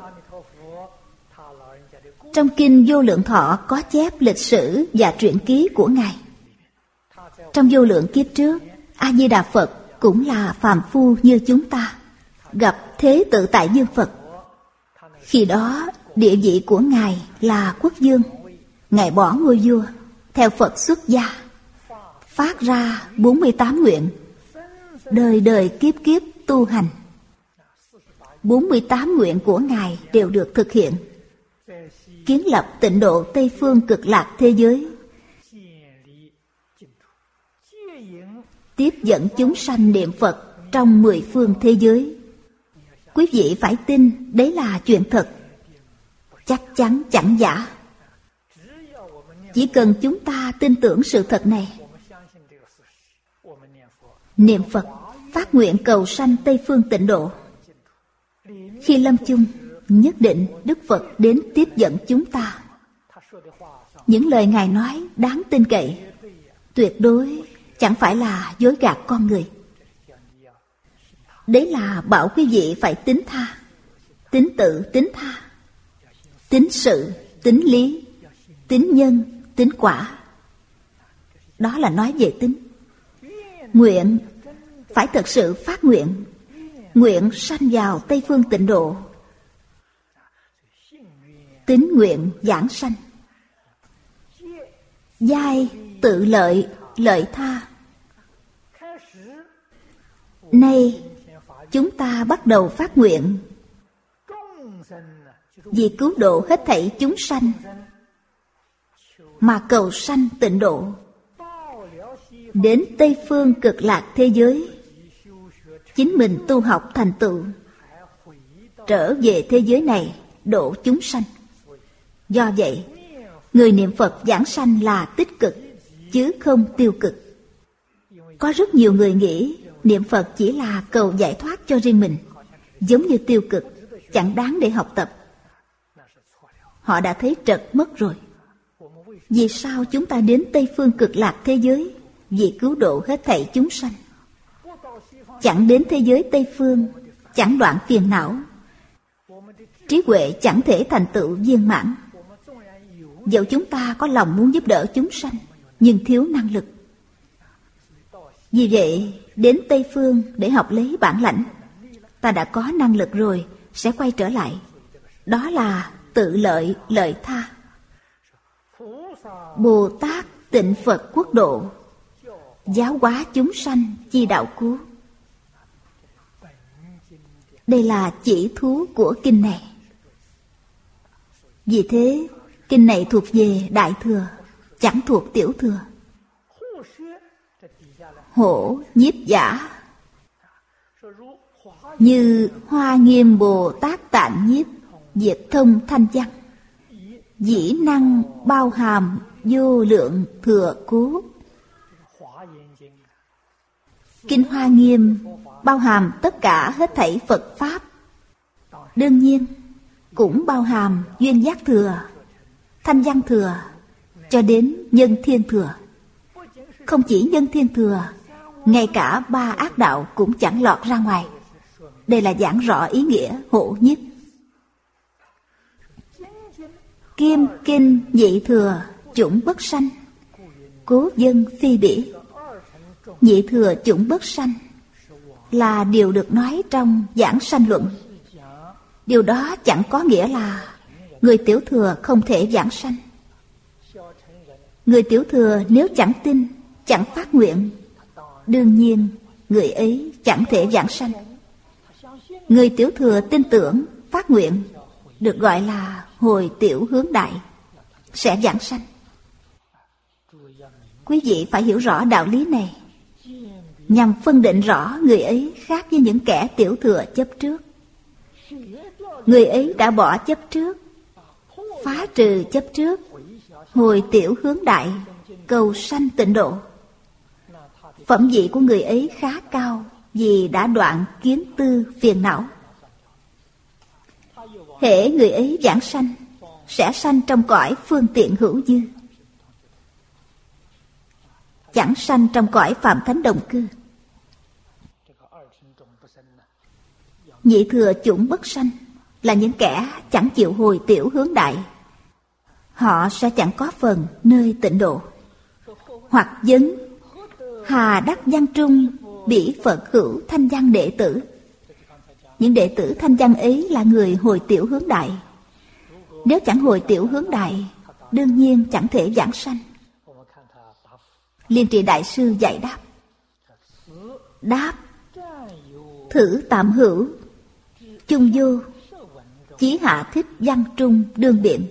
Speaker 2: Trong Kinh Vô Lượng Thọ có chép lịch sử và truyện ký của Ngài. Trong vô lượng kiếp trước, A-di-đà Phật cũng là phàm phu như chúng ta, gặp Thế Tự Tại Dương Phật. Khi đó, địa vị của Ngài là quốc vương. Ngài bỏ ngôi vua, theo Phật xuất gia, phát ra bốn mươi tám nguyện, đời đời kiếp kiếp tu hành. bốn mươi tám nguyện của Ngài đều được thực hiện. Kiến lập tịnh độ Tây Phương Cực Lạc thế giới, tiếp dẫn chúng sanh niệm Phật trong mười phương thế giới. Quý vị phải tin đấy là chuyện thật, chắc chắn chẳng giả. Chỉ cần chúng ta tin tưởng sự thật này, niệm Phật, phát nguyện cầu sanh Tây Phương tịnh độ, khi lâm chung, nhất định Đức Phật đến tiếp dẫn chúng ta. Những lời Ngài nói đáng tin cậy, tuyệt đối chẳng phải là dối gạt con người. Đấy là bảo quý vị phải tín tha, tín tự tín tha, tín sự, tín lý, tín nhân, tín quả. Đó là nói về tín. Nguyện, phải thật sự phát nguyện, nguyện sanh vào Tây Phương tịnh độ. Tín nguyện giảng sanh. Giai, tự lợi, lợi tha. Nay, chúng ta bắt đầu phát nguyện vì cứu độ hết thảy chúng sanh, mà cầu sanh tịnh độ, đến Tây Phương Cực Lạc thế giới, chính mình tu học thành tựu, trở về thế giới này độ chúng sanh. Do vậy, người niệm Phật giảng sanh là tích cực, chứ không tiêu cực. Có rất nhiều người nghĩ niệm Phật chỉ là cầu giải thoát cho riêng mình, giống như tiêu cực, chẳng đáng để học tập. Họ đã thấy trật mất rồi. Vì sao chúng ta đến Tây Phương Cực Lạc thế giới? Vì cứu độ hết thảy chúng sanh. Chẳng đến thế giới Tây Phương, chẳng đoạn phiền não, trí huệ chẳng thể thành tựu viên mãn. Dẫu chúng ta có lòng muốn giúp đỡ chúng sanh, nhưng thiếu năng lực. Vì vậy, đến Tây Phương để học lấy bản lãnh. Ta đã có năng lực rồi, sẽ quay trở lại. Đó là tự lợi, lợi tha. Bồ Tát tịnh Phật quốc độ, giáo hóa chúng sanh chi đạo cứu. Đây là chỉ thú của kinh này. Vì thế, kinh này thuộc về Đại Thừa, chẳng thuộc Tiểu Thừa. Hổ nhiếp giả, như Hoa Nghiêm Bồ Tát Tạng Nhiếp, diệt thông thanh văn, dĩ năng bao hàm vô lượng thừa cố. Kinh Hoa Nghiêm bao hàm tất cả hết thảy Phật Pháp. Đương nhiên, cũng bao hàm duyên giác thừa, thanh văn thừa, cho đến nhân thiên thừa. Không chỉ nhân thiên thừa, ngay cả ba ác đạo cũng chẳng lọt ra ngoài. Đây là giảng rõ ý nghĩa hộ nhiếp. Kim kinh nhị thừa chủng bất sanh, cố dân phi bỉ. Nhị thừa chủng bất sanh, là điều được nói trong Giảng Sanh Luận. Điều đó chẳng có nghĩa là người tiểu thừa không thể giảng sanh. Người tiểu thừa nếu chẳng tin, chẳng phát nguyện, đương nhiên người ấy chẳng thể giảng sanh. Người tiểu thừa tin tưởng, phát nguyện, được gọi là hồi tiểu hướng đại, sẽ giảng sanh. Quý vị phải hiểu rõ đạo lý này, nhằm phân định rõ người ấy khác với những kẻ tiểu thừa chấp trước. Người ấy đã bỏ chấp trước, phá trừ chấp trước, hồi tiểu hướng đại, cầu sanh tịnh độ. Phẩm vị của người ấy khá cao vì đã đoạn kiến tư phiền não. Hễ người ấy giảng sanh, sẽ sanh trong cõi phương tiện hữu dư, chẳng sanh trong cõi phạm thánh đồng cư. Nhị thừa chủng bất sanh là những kẻ chẳng chịu hồi tiểu hướng đại. Họ sẽ chẳng có phần nơi tịnh độ. Hoặc vấn hà đắc văn trung, bỉ Phật hữu thanh văn đệ tử. Những đệ tử thanh văn ấy là người hồi tiểu hướng đại. Nếu chẳng hồi tiểu hướng đại, đương nhiên chẳng thể giảng sanh. Liên Trì Đại Sư dạy đáp: đáp thử tạm hữu, chung vô, chí hạ thích văn trung đương biện.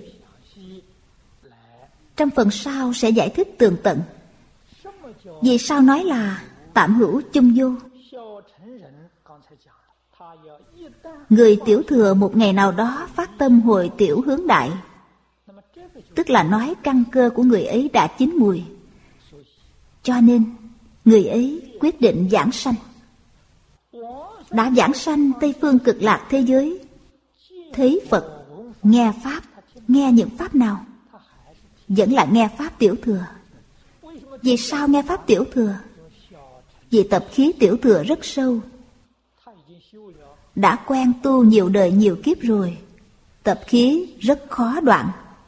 Speaker 2: Trong phần sau sẽ giải thích tường tận. Vì sao nói là tạm hữu chung vô? Người tiểu thừa một ngày nào đó phát tâm hồi tiểu hướng đại, tức là nói căn cơ của người ấy đã chín mùi, cho nên người ấy quyết định giảng sanh. Đã giảng sanh Tây Phương Cực Lạc thế giới, thấy Phật, nghe Pháp. Nghe những Pháp nào? Vẫn là nghe Pháp tiểu thừa. Vì sao nghe Pháp tiểu thừa? Vì tập khí tiểu thừa rất sâu, đã quen tu nhiều đời nhiều kiếp rồi, tập khí rất khó đoạn.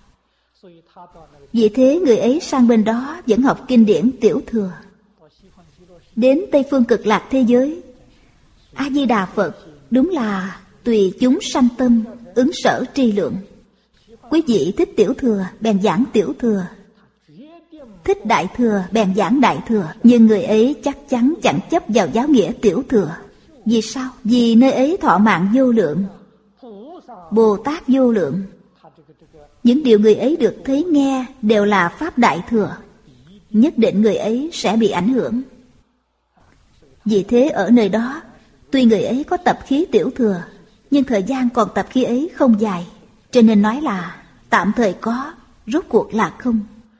Speaker 2: Vì thế người ấy sang bên đó vẫn học kinh điển tiểu thừa. Đến Tây Phương Cực Lạc thế giới, A-di-đà Phật đúng là tùy chúng sanh tâm, ứng sở tri lượng. Quý vị thích tiểu thừa bèn giảng tiểu thừa, thích đại thừa bèn giảng đại thừa. Nhưng người ấy chắc chắn chẳng chấp vào giáo nghĩa tiểu thừa. Vì sao? Vì nơi ấy thọ mạng vô lượng, Bồ Tát vô lượng. Những điều người ấy được thấy nghe đều là Pháp đại thừa, nhất định người ấy sẽ bị ảnh hưởng. Vì thế ở nơi đó, tuy người ấy có tập khí tiểu thừa, nhưng thời gian còn tập khí ấy không dài, cho nên nói là tạm thời có, rốt cuộc là không.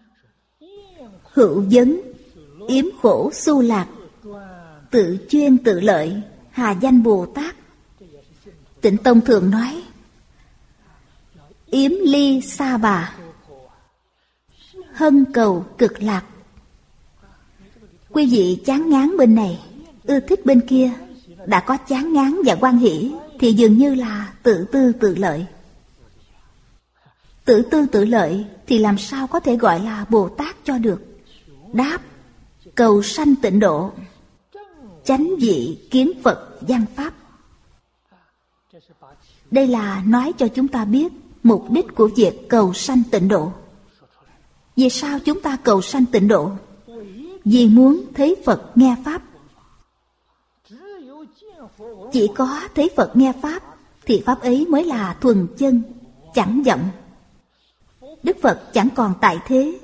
Speaker 2: Hữu vấn, yếm khổ su lạc, tự chuyên tự lợi, hà danh Bồ Tát. Tịnh Tông thường nói yếm ly sa bà, hân cầu cực lạc. Quý vị chán ngán bên này, ưa thích bên kia, đã có chán ngán và hoan hỷ thì dường như là tự tư tự lợi. Tự tư tự lợi thì làm sao có thể gọi là Bồ Tát cho được? Đáp cầu sanh tịnh độ, chánh vị kiến Phật văn Pháp. Đây là nói cho chúng ta biết mục đích của việc cầu sanh tịnh độ. Vì sao chúng ta cầu sanh tịnh độ? Vì muốn thấy Phật nghe Pháp. Chỉ có thấy Phật nghe Pháp thì Pháp ấy mới là thuần chân, chẳng vọng. Đức Phật chẳng còn tại thế.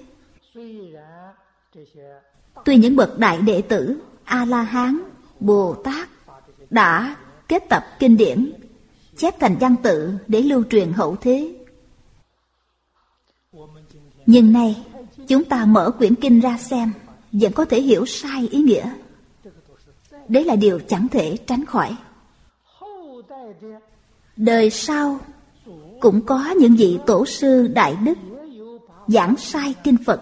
Speaker 2: Tuy những bậc đại đệ tử, A-la-hán, Bồ Tát đã kết tập kinh điển, chép thành văn tự để lưu truyền hậu thế, nhưng nay chúng ta mở quyển kinh ra xem, vẫn có thể hiểu sai ý nghĩa. Đấy là điều chẳng thể tránh khỏi. Đời sau cũng có những vị tổ sư đại đức giảng sai kinh Phật.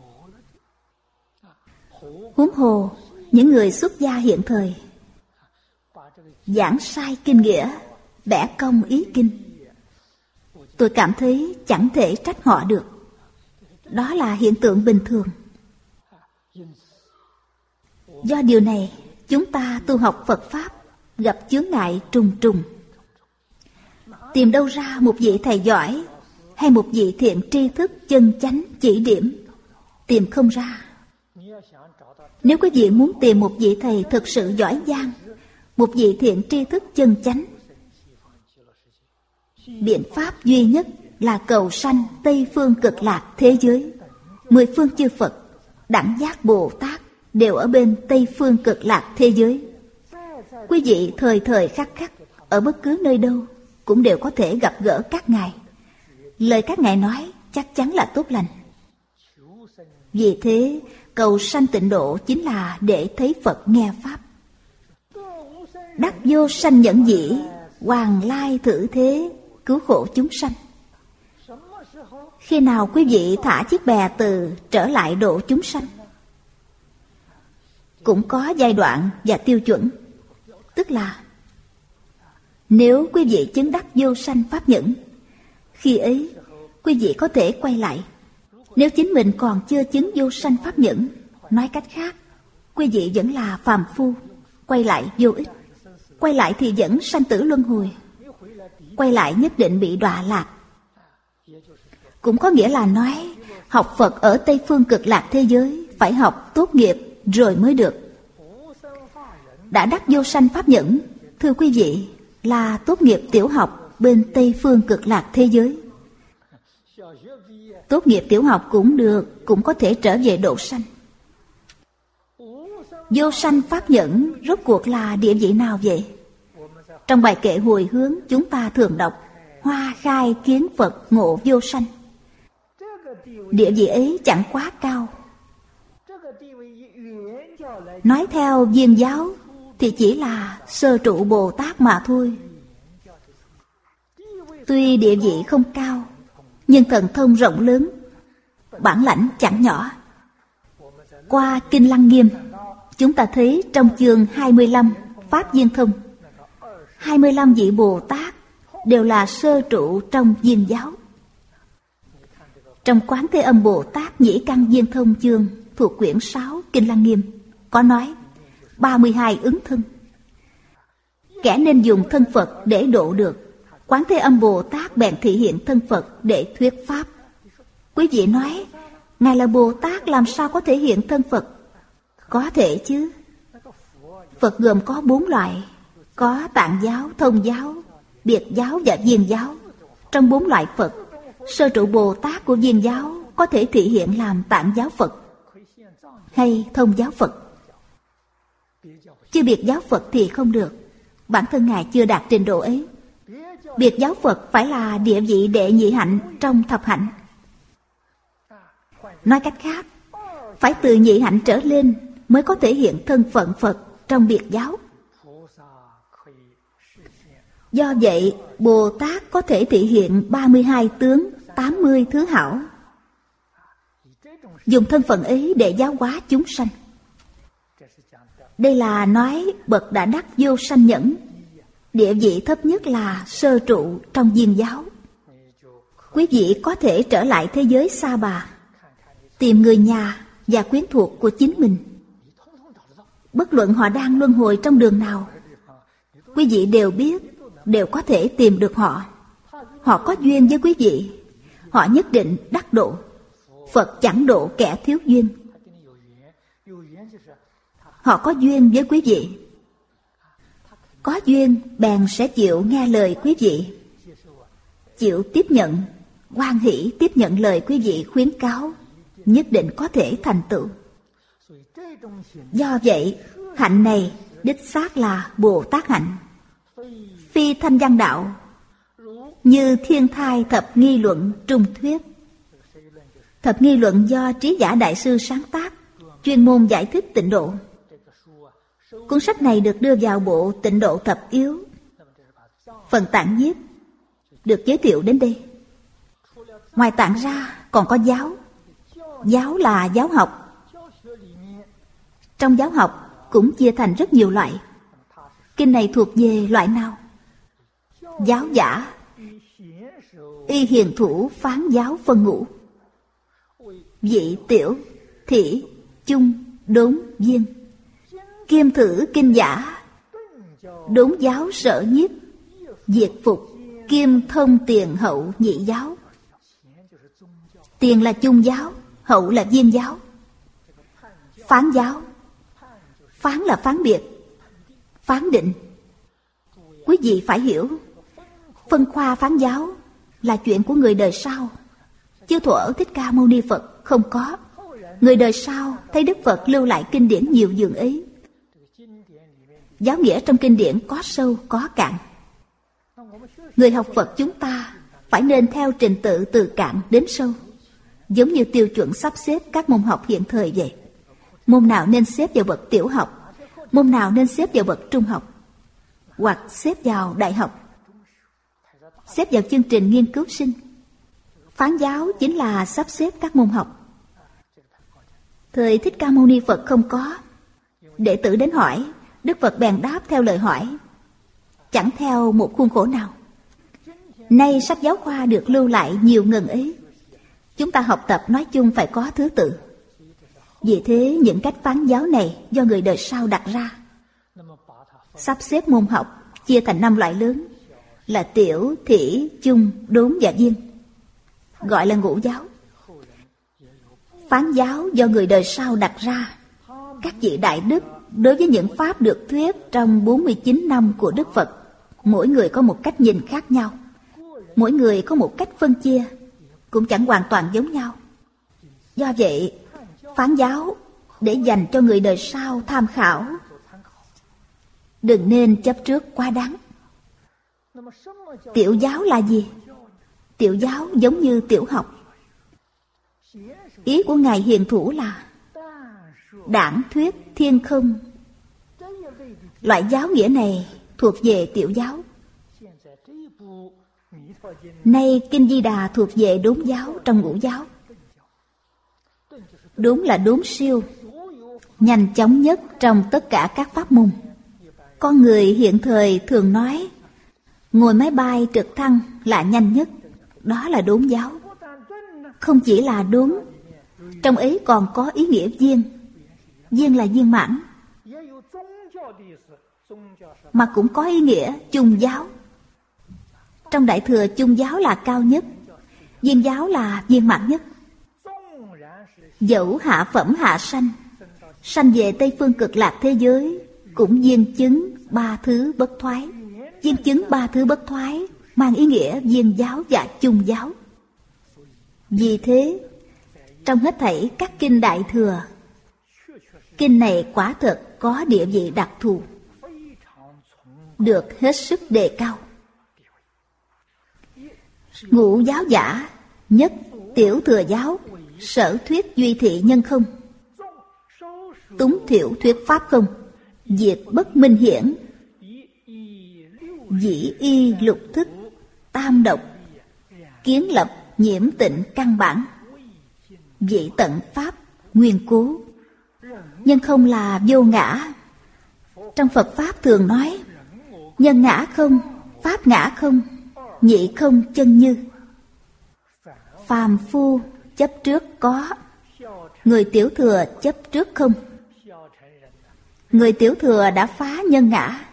Speaker 2: Huống hồ những người xuất gia hiện thời giảng sai kinh nghĩa, bẻ cong ý kinh. Tôi cảm thấy chẳng thể trách họ được. Đó là hiện tượng bình thường. Do điều này chúng ta tu học Phật Pháp gặp chướng ngại trùng trùng. Tìm đâu ra một vị thầy giỏi hay một vị thiện tri thức chân chánh chỉ điểm? Tìm không ra. Nếu quý vị muốn tìm một vị thầy thực sự giỏi giang, một vị thiện tri thức chân chánh, biện pháp duy nhất là cầu sanh Tây Phương Cực Lạc thế giới. Mười phương chư Phật, đẳng giác Bồ Tát đều ở bên Tây Phương Cực Lạc thế giới. Quý vị thời thời khắc khắc ở bất cứ nơi đâu cũng đều có thể gặp gỡ các ngài. Lời các ngài nói chắc chắn là tốt lành. Vì thế, cầu sanh tịnh độ chính là để thấy Phật nghe Pháp. Đắc vô sanh nhẫn dĩ, hoàng lai thử thế, cứu khổ chúng sanh. Khi nào quý vị thả chiếc bè từ trở lại độ chúng sanh? Cũng có giai đoạn và tiêu chuẩn. Tức là nếu quý vị chứng đắc vô sanh pháp nhẫn, khi ấy quý vị có thể quay lại. Nếu chính mình còn chưa chứng vô sanh pháp nhẫn, nói cách khác, quý vị vẫn là phàm phu, quay lại vô ích. Quay lại thì vẫn sanh tử luân hồi. Quay lại nhất định bị đọa lạc. Cũng có nghĩa là nói, học Phật ở Tây Phương Cực Lạc thế giới phải học tốt nghiệp rồi mới được. Đã đắc vô sanh pháp nhẫn, thưa quý vị, là tốt nghiệp tiểu học bên Tây Phương Cực Lạc thế giới. Tốt nghiệp tiểu học cũng được, cũng có thể trở về độ sanh. Vô sanh pháp nhẫn rốt cuộc là địa vị nào vậy? Trong bài kệ hồi hướng chúng ta thường đọc hoa khai kiến Phật ngộ vô sanh. Địa vị ấy chẳng quá cao. Nói theo Viên giáo thì chỉ là sơ trụ Bồ Tát mà thôi. Tuy địa vị không cao, nhưng thần thông rộng lớn, bản lãnh chẳng nhỏ. Qua Kinh Lăng Nghiêm, chúng ta thấy trong chương hai mươi lăm Pháp Viên Thông, hai mươi lăm vị Bồ Tát đều là sơ trụ trong Viên giáo. Trong Quán Thế Âm Bồ Tát Nhĩ Căn Viên Thông chương thuộc quyển sáu Kinh Lăng Nghiêm có nói ba mươi hai ứng thân. Kẻ nên dùng thân Phật để độ được, Quán Thế Âm Bồ Tát bèn thị hiện thân Phật để thuyết Pháp. Quý vị nói, Ngài là Bồ Tát làm sao có thể hiện thân Phật? Có thể chứ. Phật gồm có bốn loại, có Tạng giáo, Thông giáo, Biệt giáo và Viên giáo. Trong bốn loại Phật, sơ trụ Bồ Tát của Viên giáo có thể thị hiện làm Tạng giáo Phật hay Thông giáo Phật. Chứ Biệt giáo Phật thì không được, bản thân Ngài chưa đạt trình độ ấy. Biệt giáo Phật phải là địa vị đệ nhị hạnh trong thập hạnh. Nói cách khác, phải từ nhị hạnh trở lên mới có thể hiện thân phận Phật trong biệt giáo. Do vậy, Bồ Tát có thể thị hiện ba mươi hai tướng, tám mươi thứ hảo, dùng thân phận ấy để giáo hóa chúng sanh. Đây là nói bậc đã đắc vô sanh nhẫn, địa vị thấp nhất là sơ trụ trong Viên giáo. Quý vị có thể trở lại thế giới Sa Bà, tìm người nhà và quyến thuộc của chính mình. Bất luận họ đang luân hồi trong đường nào, quý vị đều biết, đều có thể tìm được họ. Họ có duyên với quý vị, họ nhất định đắc độ. Phật chẳng độ kẻ thiếu duyên. Họ có duyên với quý vị, có duyên bèn sẽ chịu nghe lời quý vị, chịu tiếp nhận, hoan hỷ tiếp nhận lời quý vị khuyến cáo, nhất định có thể thành tựu. Do vậy, hạnh này đích xác là Bồ Tát hạnh, phi thanh văn đạo, như Thiên Thai Thập Nghi Luận trung thuyết. Thập Nghi Luận do Trí Giả Đại Sư sáng tác, chuyên môn giải thích tịnh độ. Cuốn sách này được đưa vào bộ Tịnh Độ Thập Yếu. Phần tạng viết được giới thiệu đến đây. Ngoài tạng ra còn có giáo. Giáo là giáo học. Trong giáo học cũng chia thành rất nhiều loại. Kinh này thuộc về loại nào? Giáo giả, y hiền thủ phán giáo phân ngũ: vị, tiểu, thị, chung, đốn, viên. kiêm thử kinh giả, đốn giáo sở nhiếp, diệt phục, kiêm thông tiền hậu nhị giáo. Tiền là chung giáo, hậu là viên giáo. Phán giáo, phán là phán biệt, phán định. Quý vị phải hiểu, phân khoa phán giáo là chuyện của người đời sau. Chư Thuở Thích Ca Mâu Ni Phật không có. Người đời sau thấy Đức Phật lưu lại kinh điển nhiều dường ấy. Giáo nghĩa trong kinh điển có sâu có cạn. Người học Phật chúng ta phải nên theo trình tự từ cạn đến sâu, giống như tiêu chuẩn sắp xếp các môn học hiện thời vậy. Môn nào nên xếp vào bậc tiểu học, môn nào nên xếp vào bậc trung học, hoặc xếp vào đại học, xếp vào chương trình nghiên cứu sinh. Phán giáo chính là sắp xếp các môn học. Thời Thích Ca Mâu Ni Phật không có. Đệ tử đến hỏi, Đức Phật bèn đáp theo lời hỏi, chẳng theo một khuôn khổ nào. Nay sách giáo khoa được lưu lại nhiều ngần ấy, chúng ta học tập nói chung phải có thứ tự. Vì thế những cách phán giáo này do người đời sau đặt ra. Sắp xếp môn học chia thành năm loại lớn là tiểu, thỉ, chung, đốn và viên, gọi là ngũ giáo. Phán giáo do người đời sau đặt ra. Các vị đại đức đối với những pháp được thuyết trong bốn mươi chín năm của Đức Phật, mỗi người có một cách nhìn khác nhau, mỗi người có một cách phân chia, cũng chẳng hoàn toàn giống nhau. Do vậy, phán giáo để dành cho người đời sau tham khảo, đừng nên chấp trước quá đáng. Tiểu giáo là gì? Tiểu giáo giống như tiểu học. Ý của Ngài Hiền Thủ là đảng thuyết thiên không. Loại giáo nghĩa này thuộc về tiểu giáo. Nay Kinh Di Đà thuộc về đốn giáo trong ngũ giáo. Đốn là đốn siêu, nhanh chóng nhất trong tất cả các pháp môn. Con người hiện thời thường nói ngồi máy bay trực thăng là nhanh nhất. Đó là đốn giáo. Không chỉ là đốn, trong ấy còn có ý nghĩa viên. Viên là viên mãn, mà cũng có ý nghĩa chung giáo. Trong Đại Thừa, chung giáo là cao nhất, viên giáo là viên mãn nhất. Dẫu hạ phẩm hạ sanh, sanh về Tây Phương Cực Lạc thế giới, cũng viên chứng ba thứ bất thoái. Viên chứng ba thứ bất thoái mang ý nghĩa viên giáo và chung giáo. Vì thế, trong hết thảy các kinh Đại Thừa, kinh này quả thật có địa vị đặc thù, được hết sức đề cao. Ngũ giáo giả, nhất tiểu thừa giáo, sở thuyết duy thị nhân không, túng thiểu thuyết pháp không, diệt bất minh hiển, dĩ y lục thức, tam độc, kiến lập nhiễm tịnh căn bản, vị tận pháp nguyên cố. Nhân không là vô ngã. Trong Phật Pháp thường nói nhân ngã không, pháp ngã không, nhị không chân như. Phàm phu chấp trước có, người tiểu thừa chấp trước không. Người tiểu thừa đã phá nhân ngã,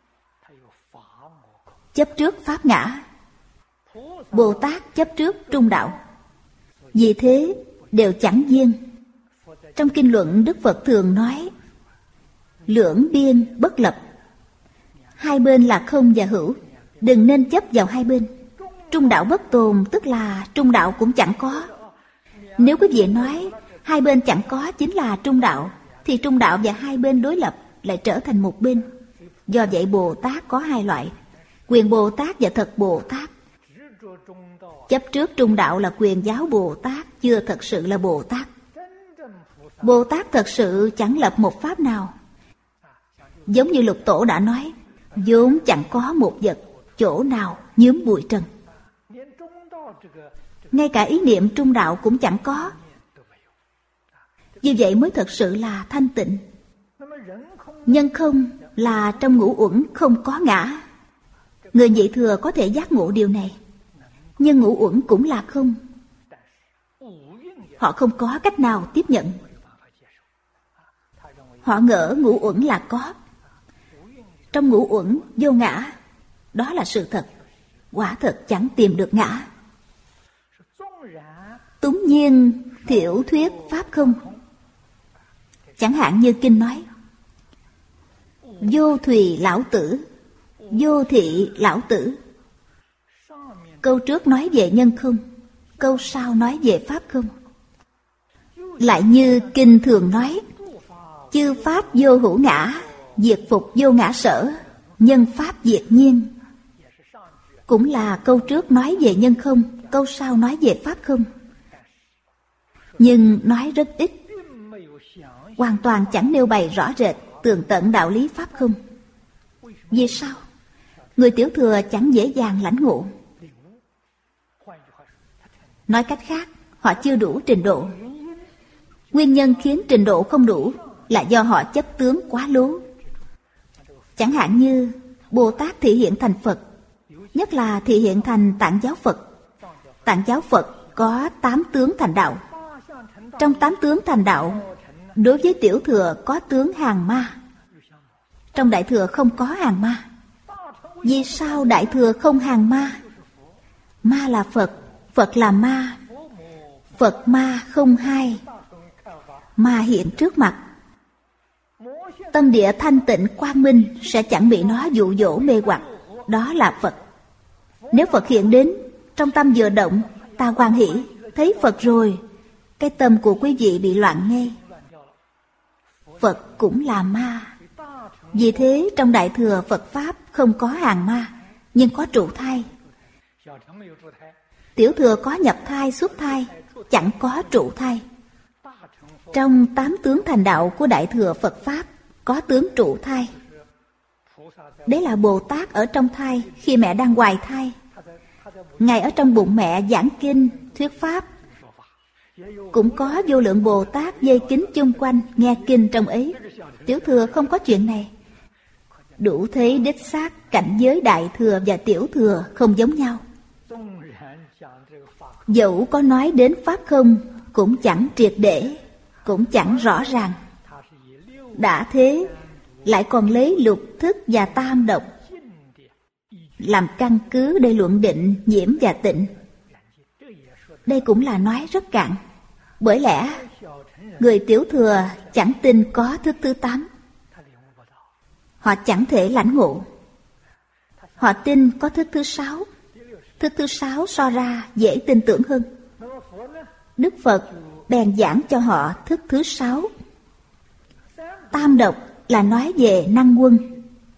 Speaker 2: chấp trước pháp ngã. Bồ Tát chấp trước trung đạo. Vì thế đều chẳng duyên. Trong kinh luận Đức Phật thường nói lưỡng biên bất lập. Hai bên là không và hữu, đừng nên chấp vào hai bên. Trung đạo bất tồn, tức là trung đạo cũng chẳng có. Nếu quý vị nói hai bên chẳng có chính là trung đạo, thì trung đạo và hai bên đối lập lại trở thành một bên. Do vậy Bồ Tát có hai loại, quyền Bồ Tát và thật Bồ Tát. Chấp trước trung đạo là quyền giáo Bồ Tát, chưa thật sự là Bồ Tát. Bồ Tát thật sự chẳng lập một pháp nào. Giống như Lục Tổ đã nói, vốn chẳng có một vật, chỗ nào nhuốm bụi trần. Ngay cả ý niệm trung đạo cũng chẳng có. Như vậy mới thật sự là thanh tịnh. Nhân không là trong ngũ uẩn không có ngã. Người nhị thừa có thể giác ngộ điều này. Nhưng ngũ uẩn cũng là không. Họ không có cách nào tiếp nhận. họ ngỡ ngũ uẩn là có. Trong ngũ uẩn vô ngã, đó là sự thật. Quả thật chẳng tìm được ngã. Túng nhiên thiểu thuyết pháp không. Chẳng hạn như kinh nói: vô thùy lão tử, vô thị lão tử. Câu trước nói về nhân không, câu sau nói về pháp không. Lại như kinh thường nói: chư pháp vô hữu ngã, diệt phục vô ngã sở, nhân pháp diệt nhiên. Cũng là câu trước nói về nhân không, câu sau nói về pháp không. Nhưng nói rất ít, hoàn toàn chẳng nêu bày rõ rệt tường tận đạo lý pháp không. Vì sao? Người tiểu thừa chẳng dễ dàng lãnh ngộ. Nói cách khác, họ chưa đủ trình độ. Nguyên nhân khiến trình độ không đủ là do họ chấp tướng quá lố. Chẳng hạn như Bồ Tát thị hiện thành Phật, nhất là thị hiện thành Tạng giáo Phật. Tạng giáo Phật có tám tướng thành đạo. Trong tám tướng thành đạo, đối với tiểu thừa có tướng hàng ma. Trong đại thừa không có hàng ma. Vì sao đại thừa không hàng ma? Ma là Phật, Phật là ma. Phật ma không hai. Ma hiện trước mặt. Tâm địa thanh tịnh quang minh sẽ chẳng bị nó dụ dỗ mê hoặc. Đó là Phật. Nếu Phật hiện đến, trong tâm vừa động, ta hoan hỷ, thấy Phật rồi, cái tâm của quý vị bị loạn ngay. Phật cũng là ma. Vì thế trong đại thừa Phật Pháp không có hàng ma, nhưng có trụ thai. Tiểu thừa có nhập thai, xuất thai, chẳng có trụ thai. Trong tám tướng thành đạo của đại thừa Phật Pháp có tướng trụ thai. Đấy là Bồ Tát ở trong thai khi mẹ đang hoài thai. Ngài ở trong bụng mẹ giảng kinh, thuyết Pháp. Cũng có vô lượng Bồ Tát dây kính chung quanh nghe kinh trong ấy. Tiểu thừa không có chuyện này. Đủ thấy đích xác cảnh giới đại thừa và tiểu thừa không giống nhau. Dẫu có nói đến Pháp không, cũng chẳng triệt để, cũng chẳng rõ ràng. Đã thế, lại còn lấy lục thức và tam độc làm căn cứ để luận định nhiễm và tịnh. Đây cũng là nói rất cạn. Bởi lẽ người tiểu thừa chẳng tin có thức thứ tám. Họ chẳng thể lãnh ngộ. Họ tin có thức thứ sáu. Thức thứ sáu so ra dễ tin tưởng hơn. Đức Phật bèn giảng cho họ thức thứ sáu. Tam độc là nói về năng quân,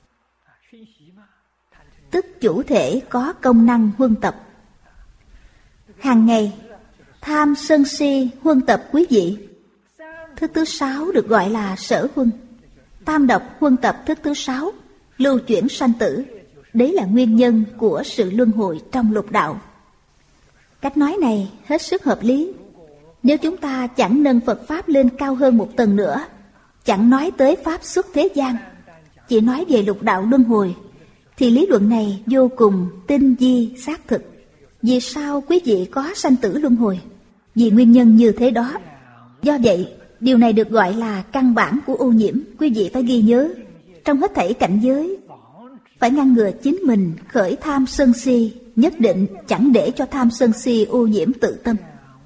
Speaker 2: tức chủ thể có công năng huân tập. Hàng ngày tham sân si huân tập quý vị. Thức thứ sáu được gọi là sở huân. Tam độc huân tập thức thứ sáu, lưu chuyển sanh tử. Đấy là nguyên nhân của sự luân hồi trong lục đạo. Cách nói này hết sức hợp lý. Nếu chúng ta chẳng nâng Phật Pháp lên cao hơn một tầng nữa, chẳng nói tới Pháp xuất thế gian, chỉ nói về lục đạo luân hồi, thì lý luận này vô cùng tinh vi xác thực. Vì sao quý vị có sanh tử luân hồi? Vì nguyên nhân như thế đó. Do vậy, điều này được gọi là căn bản của ô nhiễm. Quý vị phải ghi nhớ, trong hết thảy cảnh giới, phải ngăn ngừa chính mình khởi tham sân si, nhất định chẳng để cho tham sân si ô nhiễm tự tâm.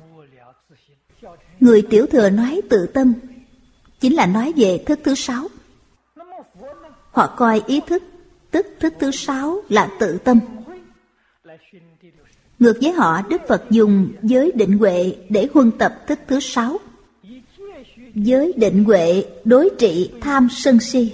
Speaker 2: Người tiểu thừa nói tự tâm, chính là nói về thức thứ sáu. Họ coi ý thức, tức thức thứ sáu là tự tâm. Ngược với họ, Đức Phật dùng giới định huệ để huân tập thức thứ sáu. Giới định huệ đối trị tham sân si.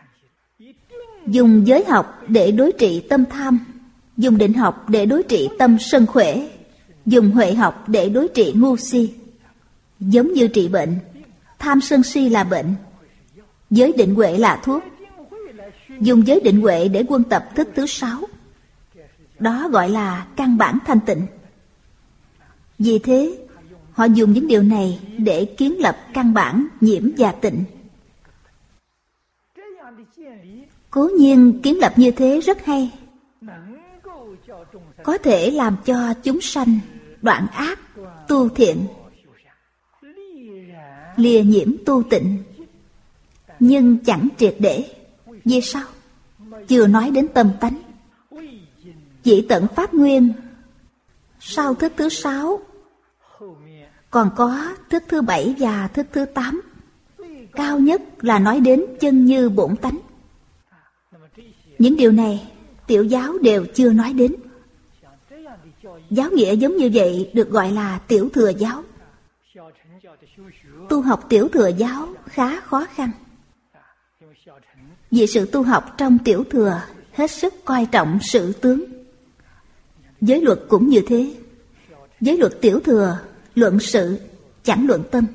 Speaker 2: Dùng giới học để đối trị tâm tham. Dùng định học để đối trị tâm sân khỏe. Dùng huệ học để đối trị ngu si. Giống như trị bệnh, tham sân si là bệnh, giới định huệ là thuốc. Dùng giới định huệ để huân tập thức thứ sáu, đó gọi là căn bản thanh tịnh. Vì thế, họ dùng những điều này để kiến lập căn bản nhiễm và tịnh. Cố nhiên kiến lập như thế rất hay, có thể làm cho chúng sanh đoạn ác tu thiện, lìa nhiễm tu tịnh. nhưng chẳng triệt để. Vì sao? Chưa nói đến tâm tánh. Chỉ tận pháp nguyên. Sau thức thứ sáu còn có thức thứ bảy và thức thứ tám. Cao nhất là nói đến chân như bổn tánh. Những điều này tiểu giáo đều chưa nói đến. Giáo nghĩa giống như vậy được gọi là tiểu thừa giáo. Tu học tiểu thừa giáo khá khó khăn, vì sự tu học trong tiểu thừa hết sức coi trọng sự tướng. Giới luật cũng như thế. Giới luật tiểu thừa luận sự, chẳng luận tâm,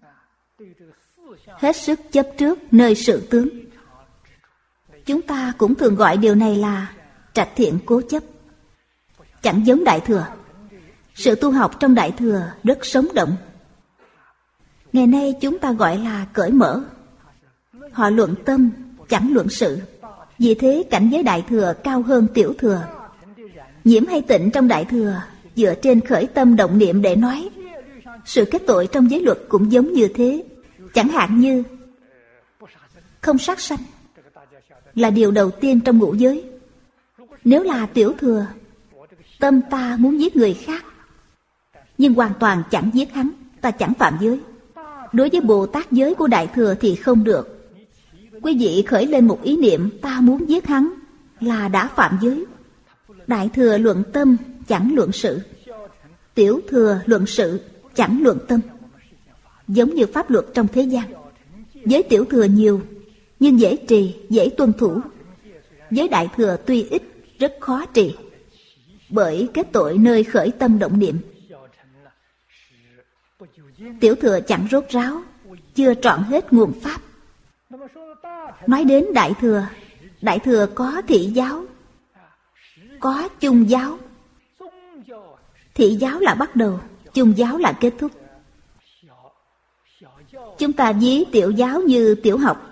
Speaker 2: hết sức chấp trước nơi sự tướng. Chúng ta cũng thường gọi điều này là trạch thiện cố chấp. Chẳng giống đại thừa. Sự tu học trong đại thừa rất sống động. Ngày nay chúng ta gọi là cởi mở. Họ luận tâm, chẳng luận sự. Vì thế cảnh giới đại thừa cao hơn tiểu thừa. Nhiễm hay tịnh trong đại thừa dựa trên khởi tâm động niệm để nói. Sự kết tội trong giới luật cũng giống như thế. Chẳng hạn như không sát sanh là điều đầu tiên trong ngũ giới. Nếu là tiểu thừa, tâm ta muốn giết người khác, nhưng hoàn toàn chẳng giết hắn, ta chẳng phạm giới. Đối với Bồ Tát giới của đại thừa thì không được. Quý vị khởi lên một ý niệm ta muốn giết hắn là đã phạm giới. Đại thừa luận tâm, chẳng luận sự. Tiểu thừa luận sự, chẳng luận tâm. Giống như pháp luật trong thế gian. Giới tiểu thừa nhiều, nhưng dễ trì, dễ tuân thủ. Giới đại thừa tuy ít, rất khó trì, bởi kết tội nơi khởi tâm động niệm. Tiểu thừa chẳng rốt ráo, chưa trọn hết nguồn pháp. Nói đến đại thừa, đại thừa có thị giáo, có chung giáo. Thị giáo là bắt đầu, chung giáo là kết thúc. Chúng ta ví tiểu giáo như tiểu học,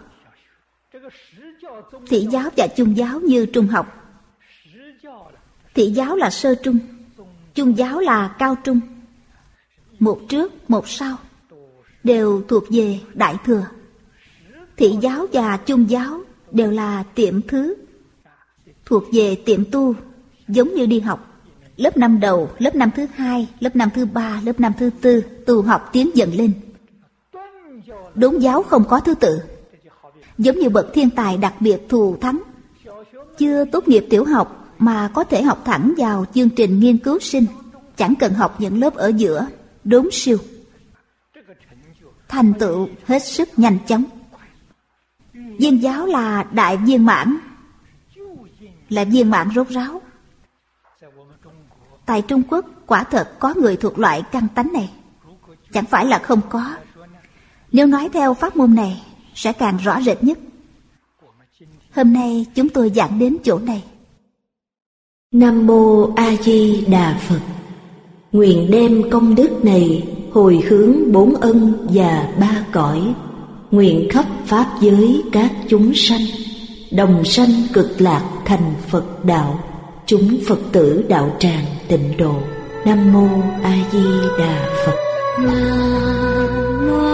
Speaker 2: thị giáo và chung giáo như trung học. Thị giáo là sơ trung, chung giáo là cao trung. Một trước, một sau, đều thuộc về đại thừa. Thị giáo và chung giáo đều là tiệm thứ, thuộc về tiệm tu, giống như đi học. Lớp năm đầu, lớp năm thứ hai, lớp năm thứ ba, lớp năm thứ tư, tu học tiến dần lên. Đốn giáo không có thứ tự, giống như bậc thiên tài đặc biệt thù thắng, chưa tốt nghiệp tiểu học mà có thể học thẳng vào chương trình nghiên cứu sinh, chẳng cần học những lớp ở giữa, đốn siêu. Thành tựu hết sức nhanh chóng. Viên giáo là đại viên mãn, là viên mãn rốt ráo. Tại Trung Quốc quả thật có người thuộc loại căn tánh này, chẳng phải là không có. Nếu nói theo pháp môn này sẽ càng rõ rệt nhất. Hôm nay chúng tôi giảng đến chỗ này.
Speaker 1: Nam Mô A Di Đà Phật. Nguyện đem công đức này hồi hướng bốn ân và ba cõi, nguyện khắp pháp giới các chúng sanh đồng sanh cực lạc thành Phật đạo, chúng Phật tử đạo tràng tịnh độ. Nam Mô A Di Đà Phật. Nam Mô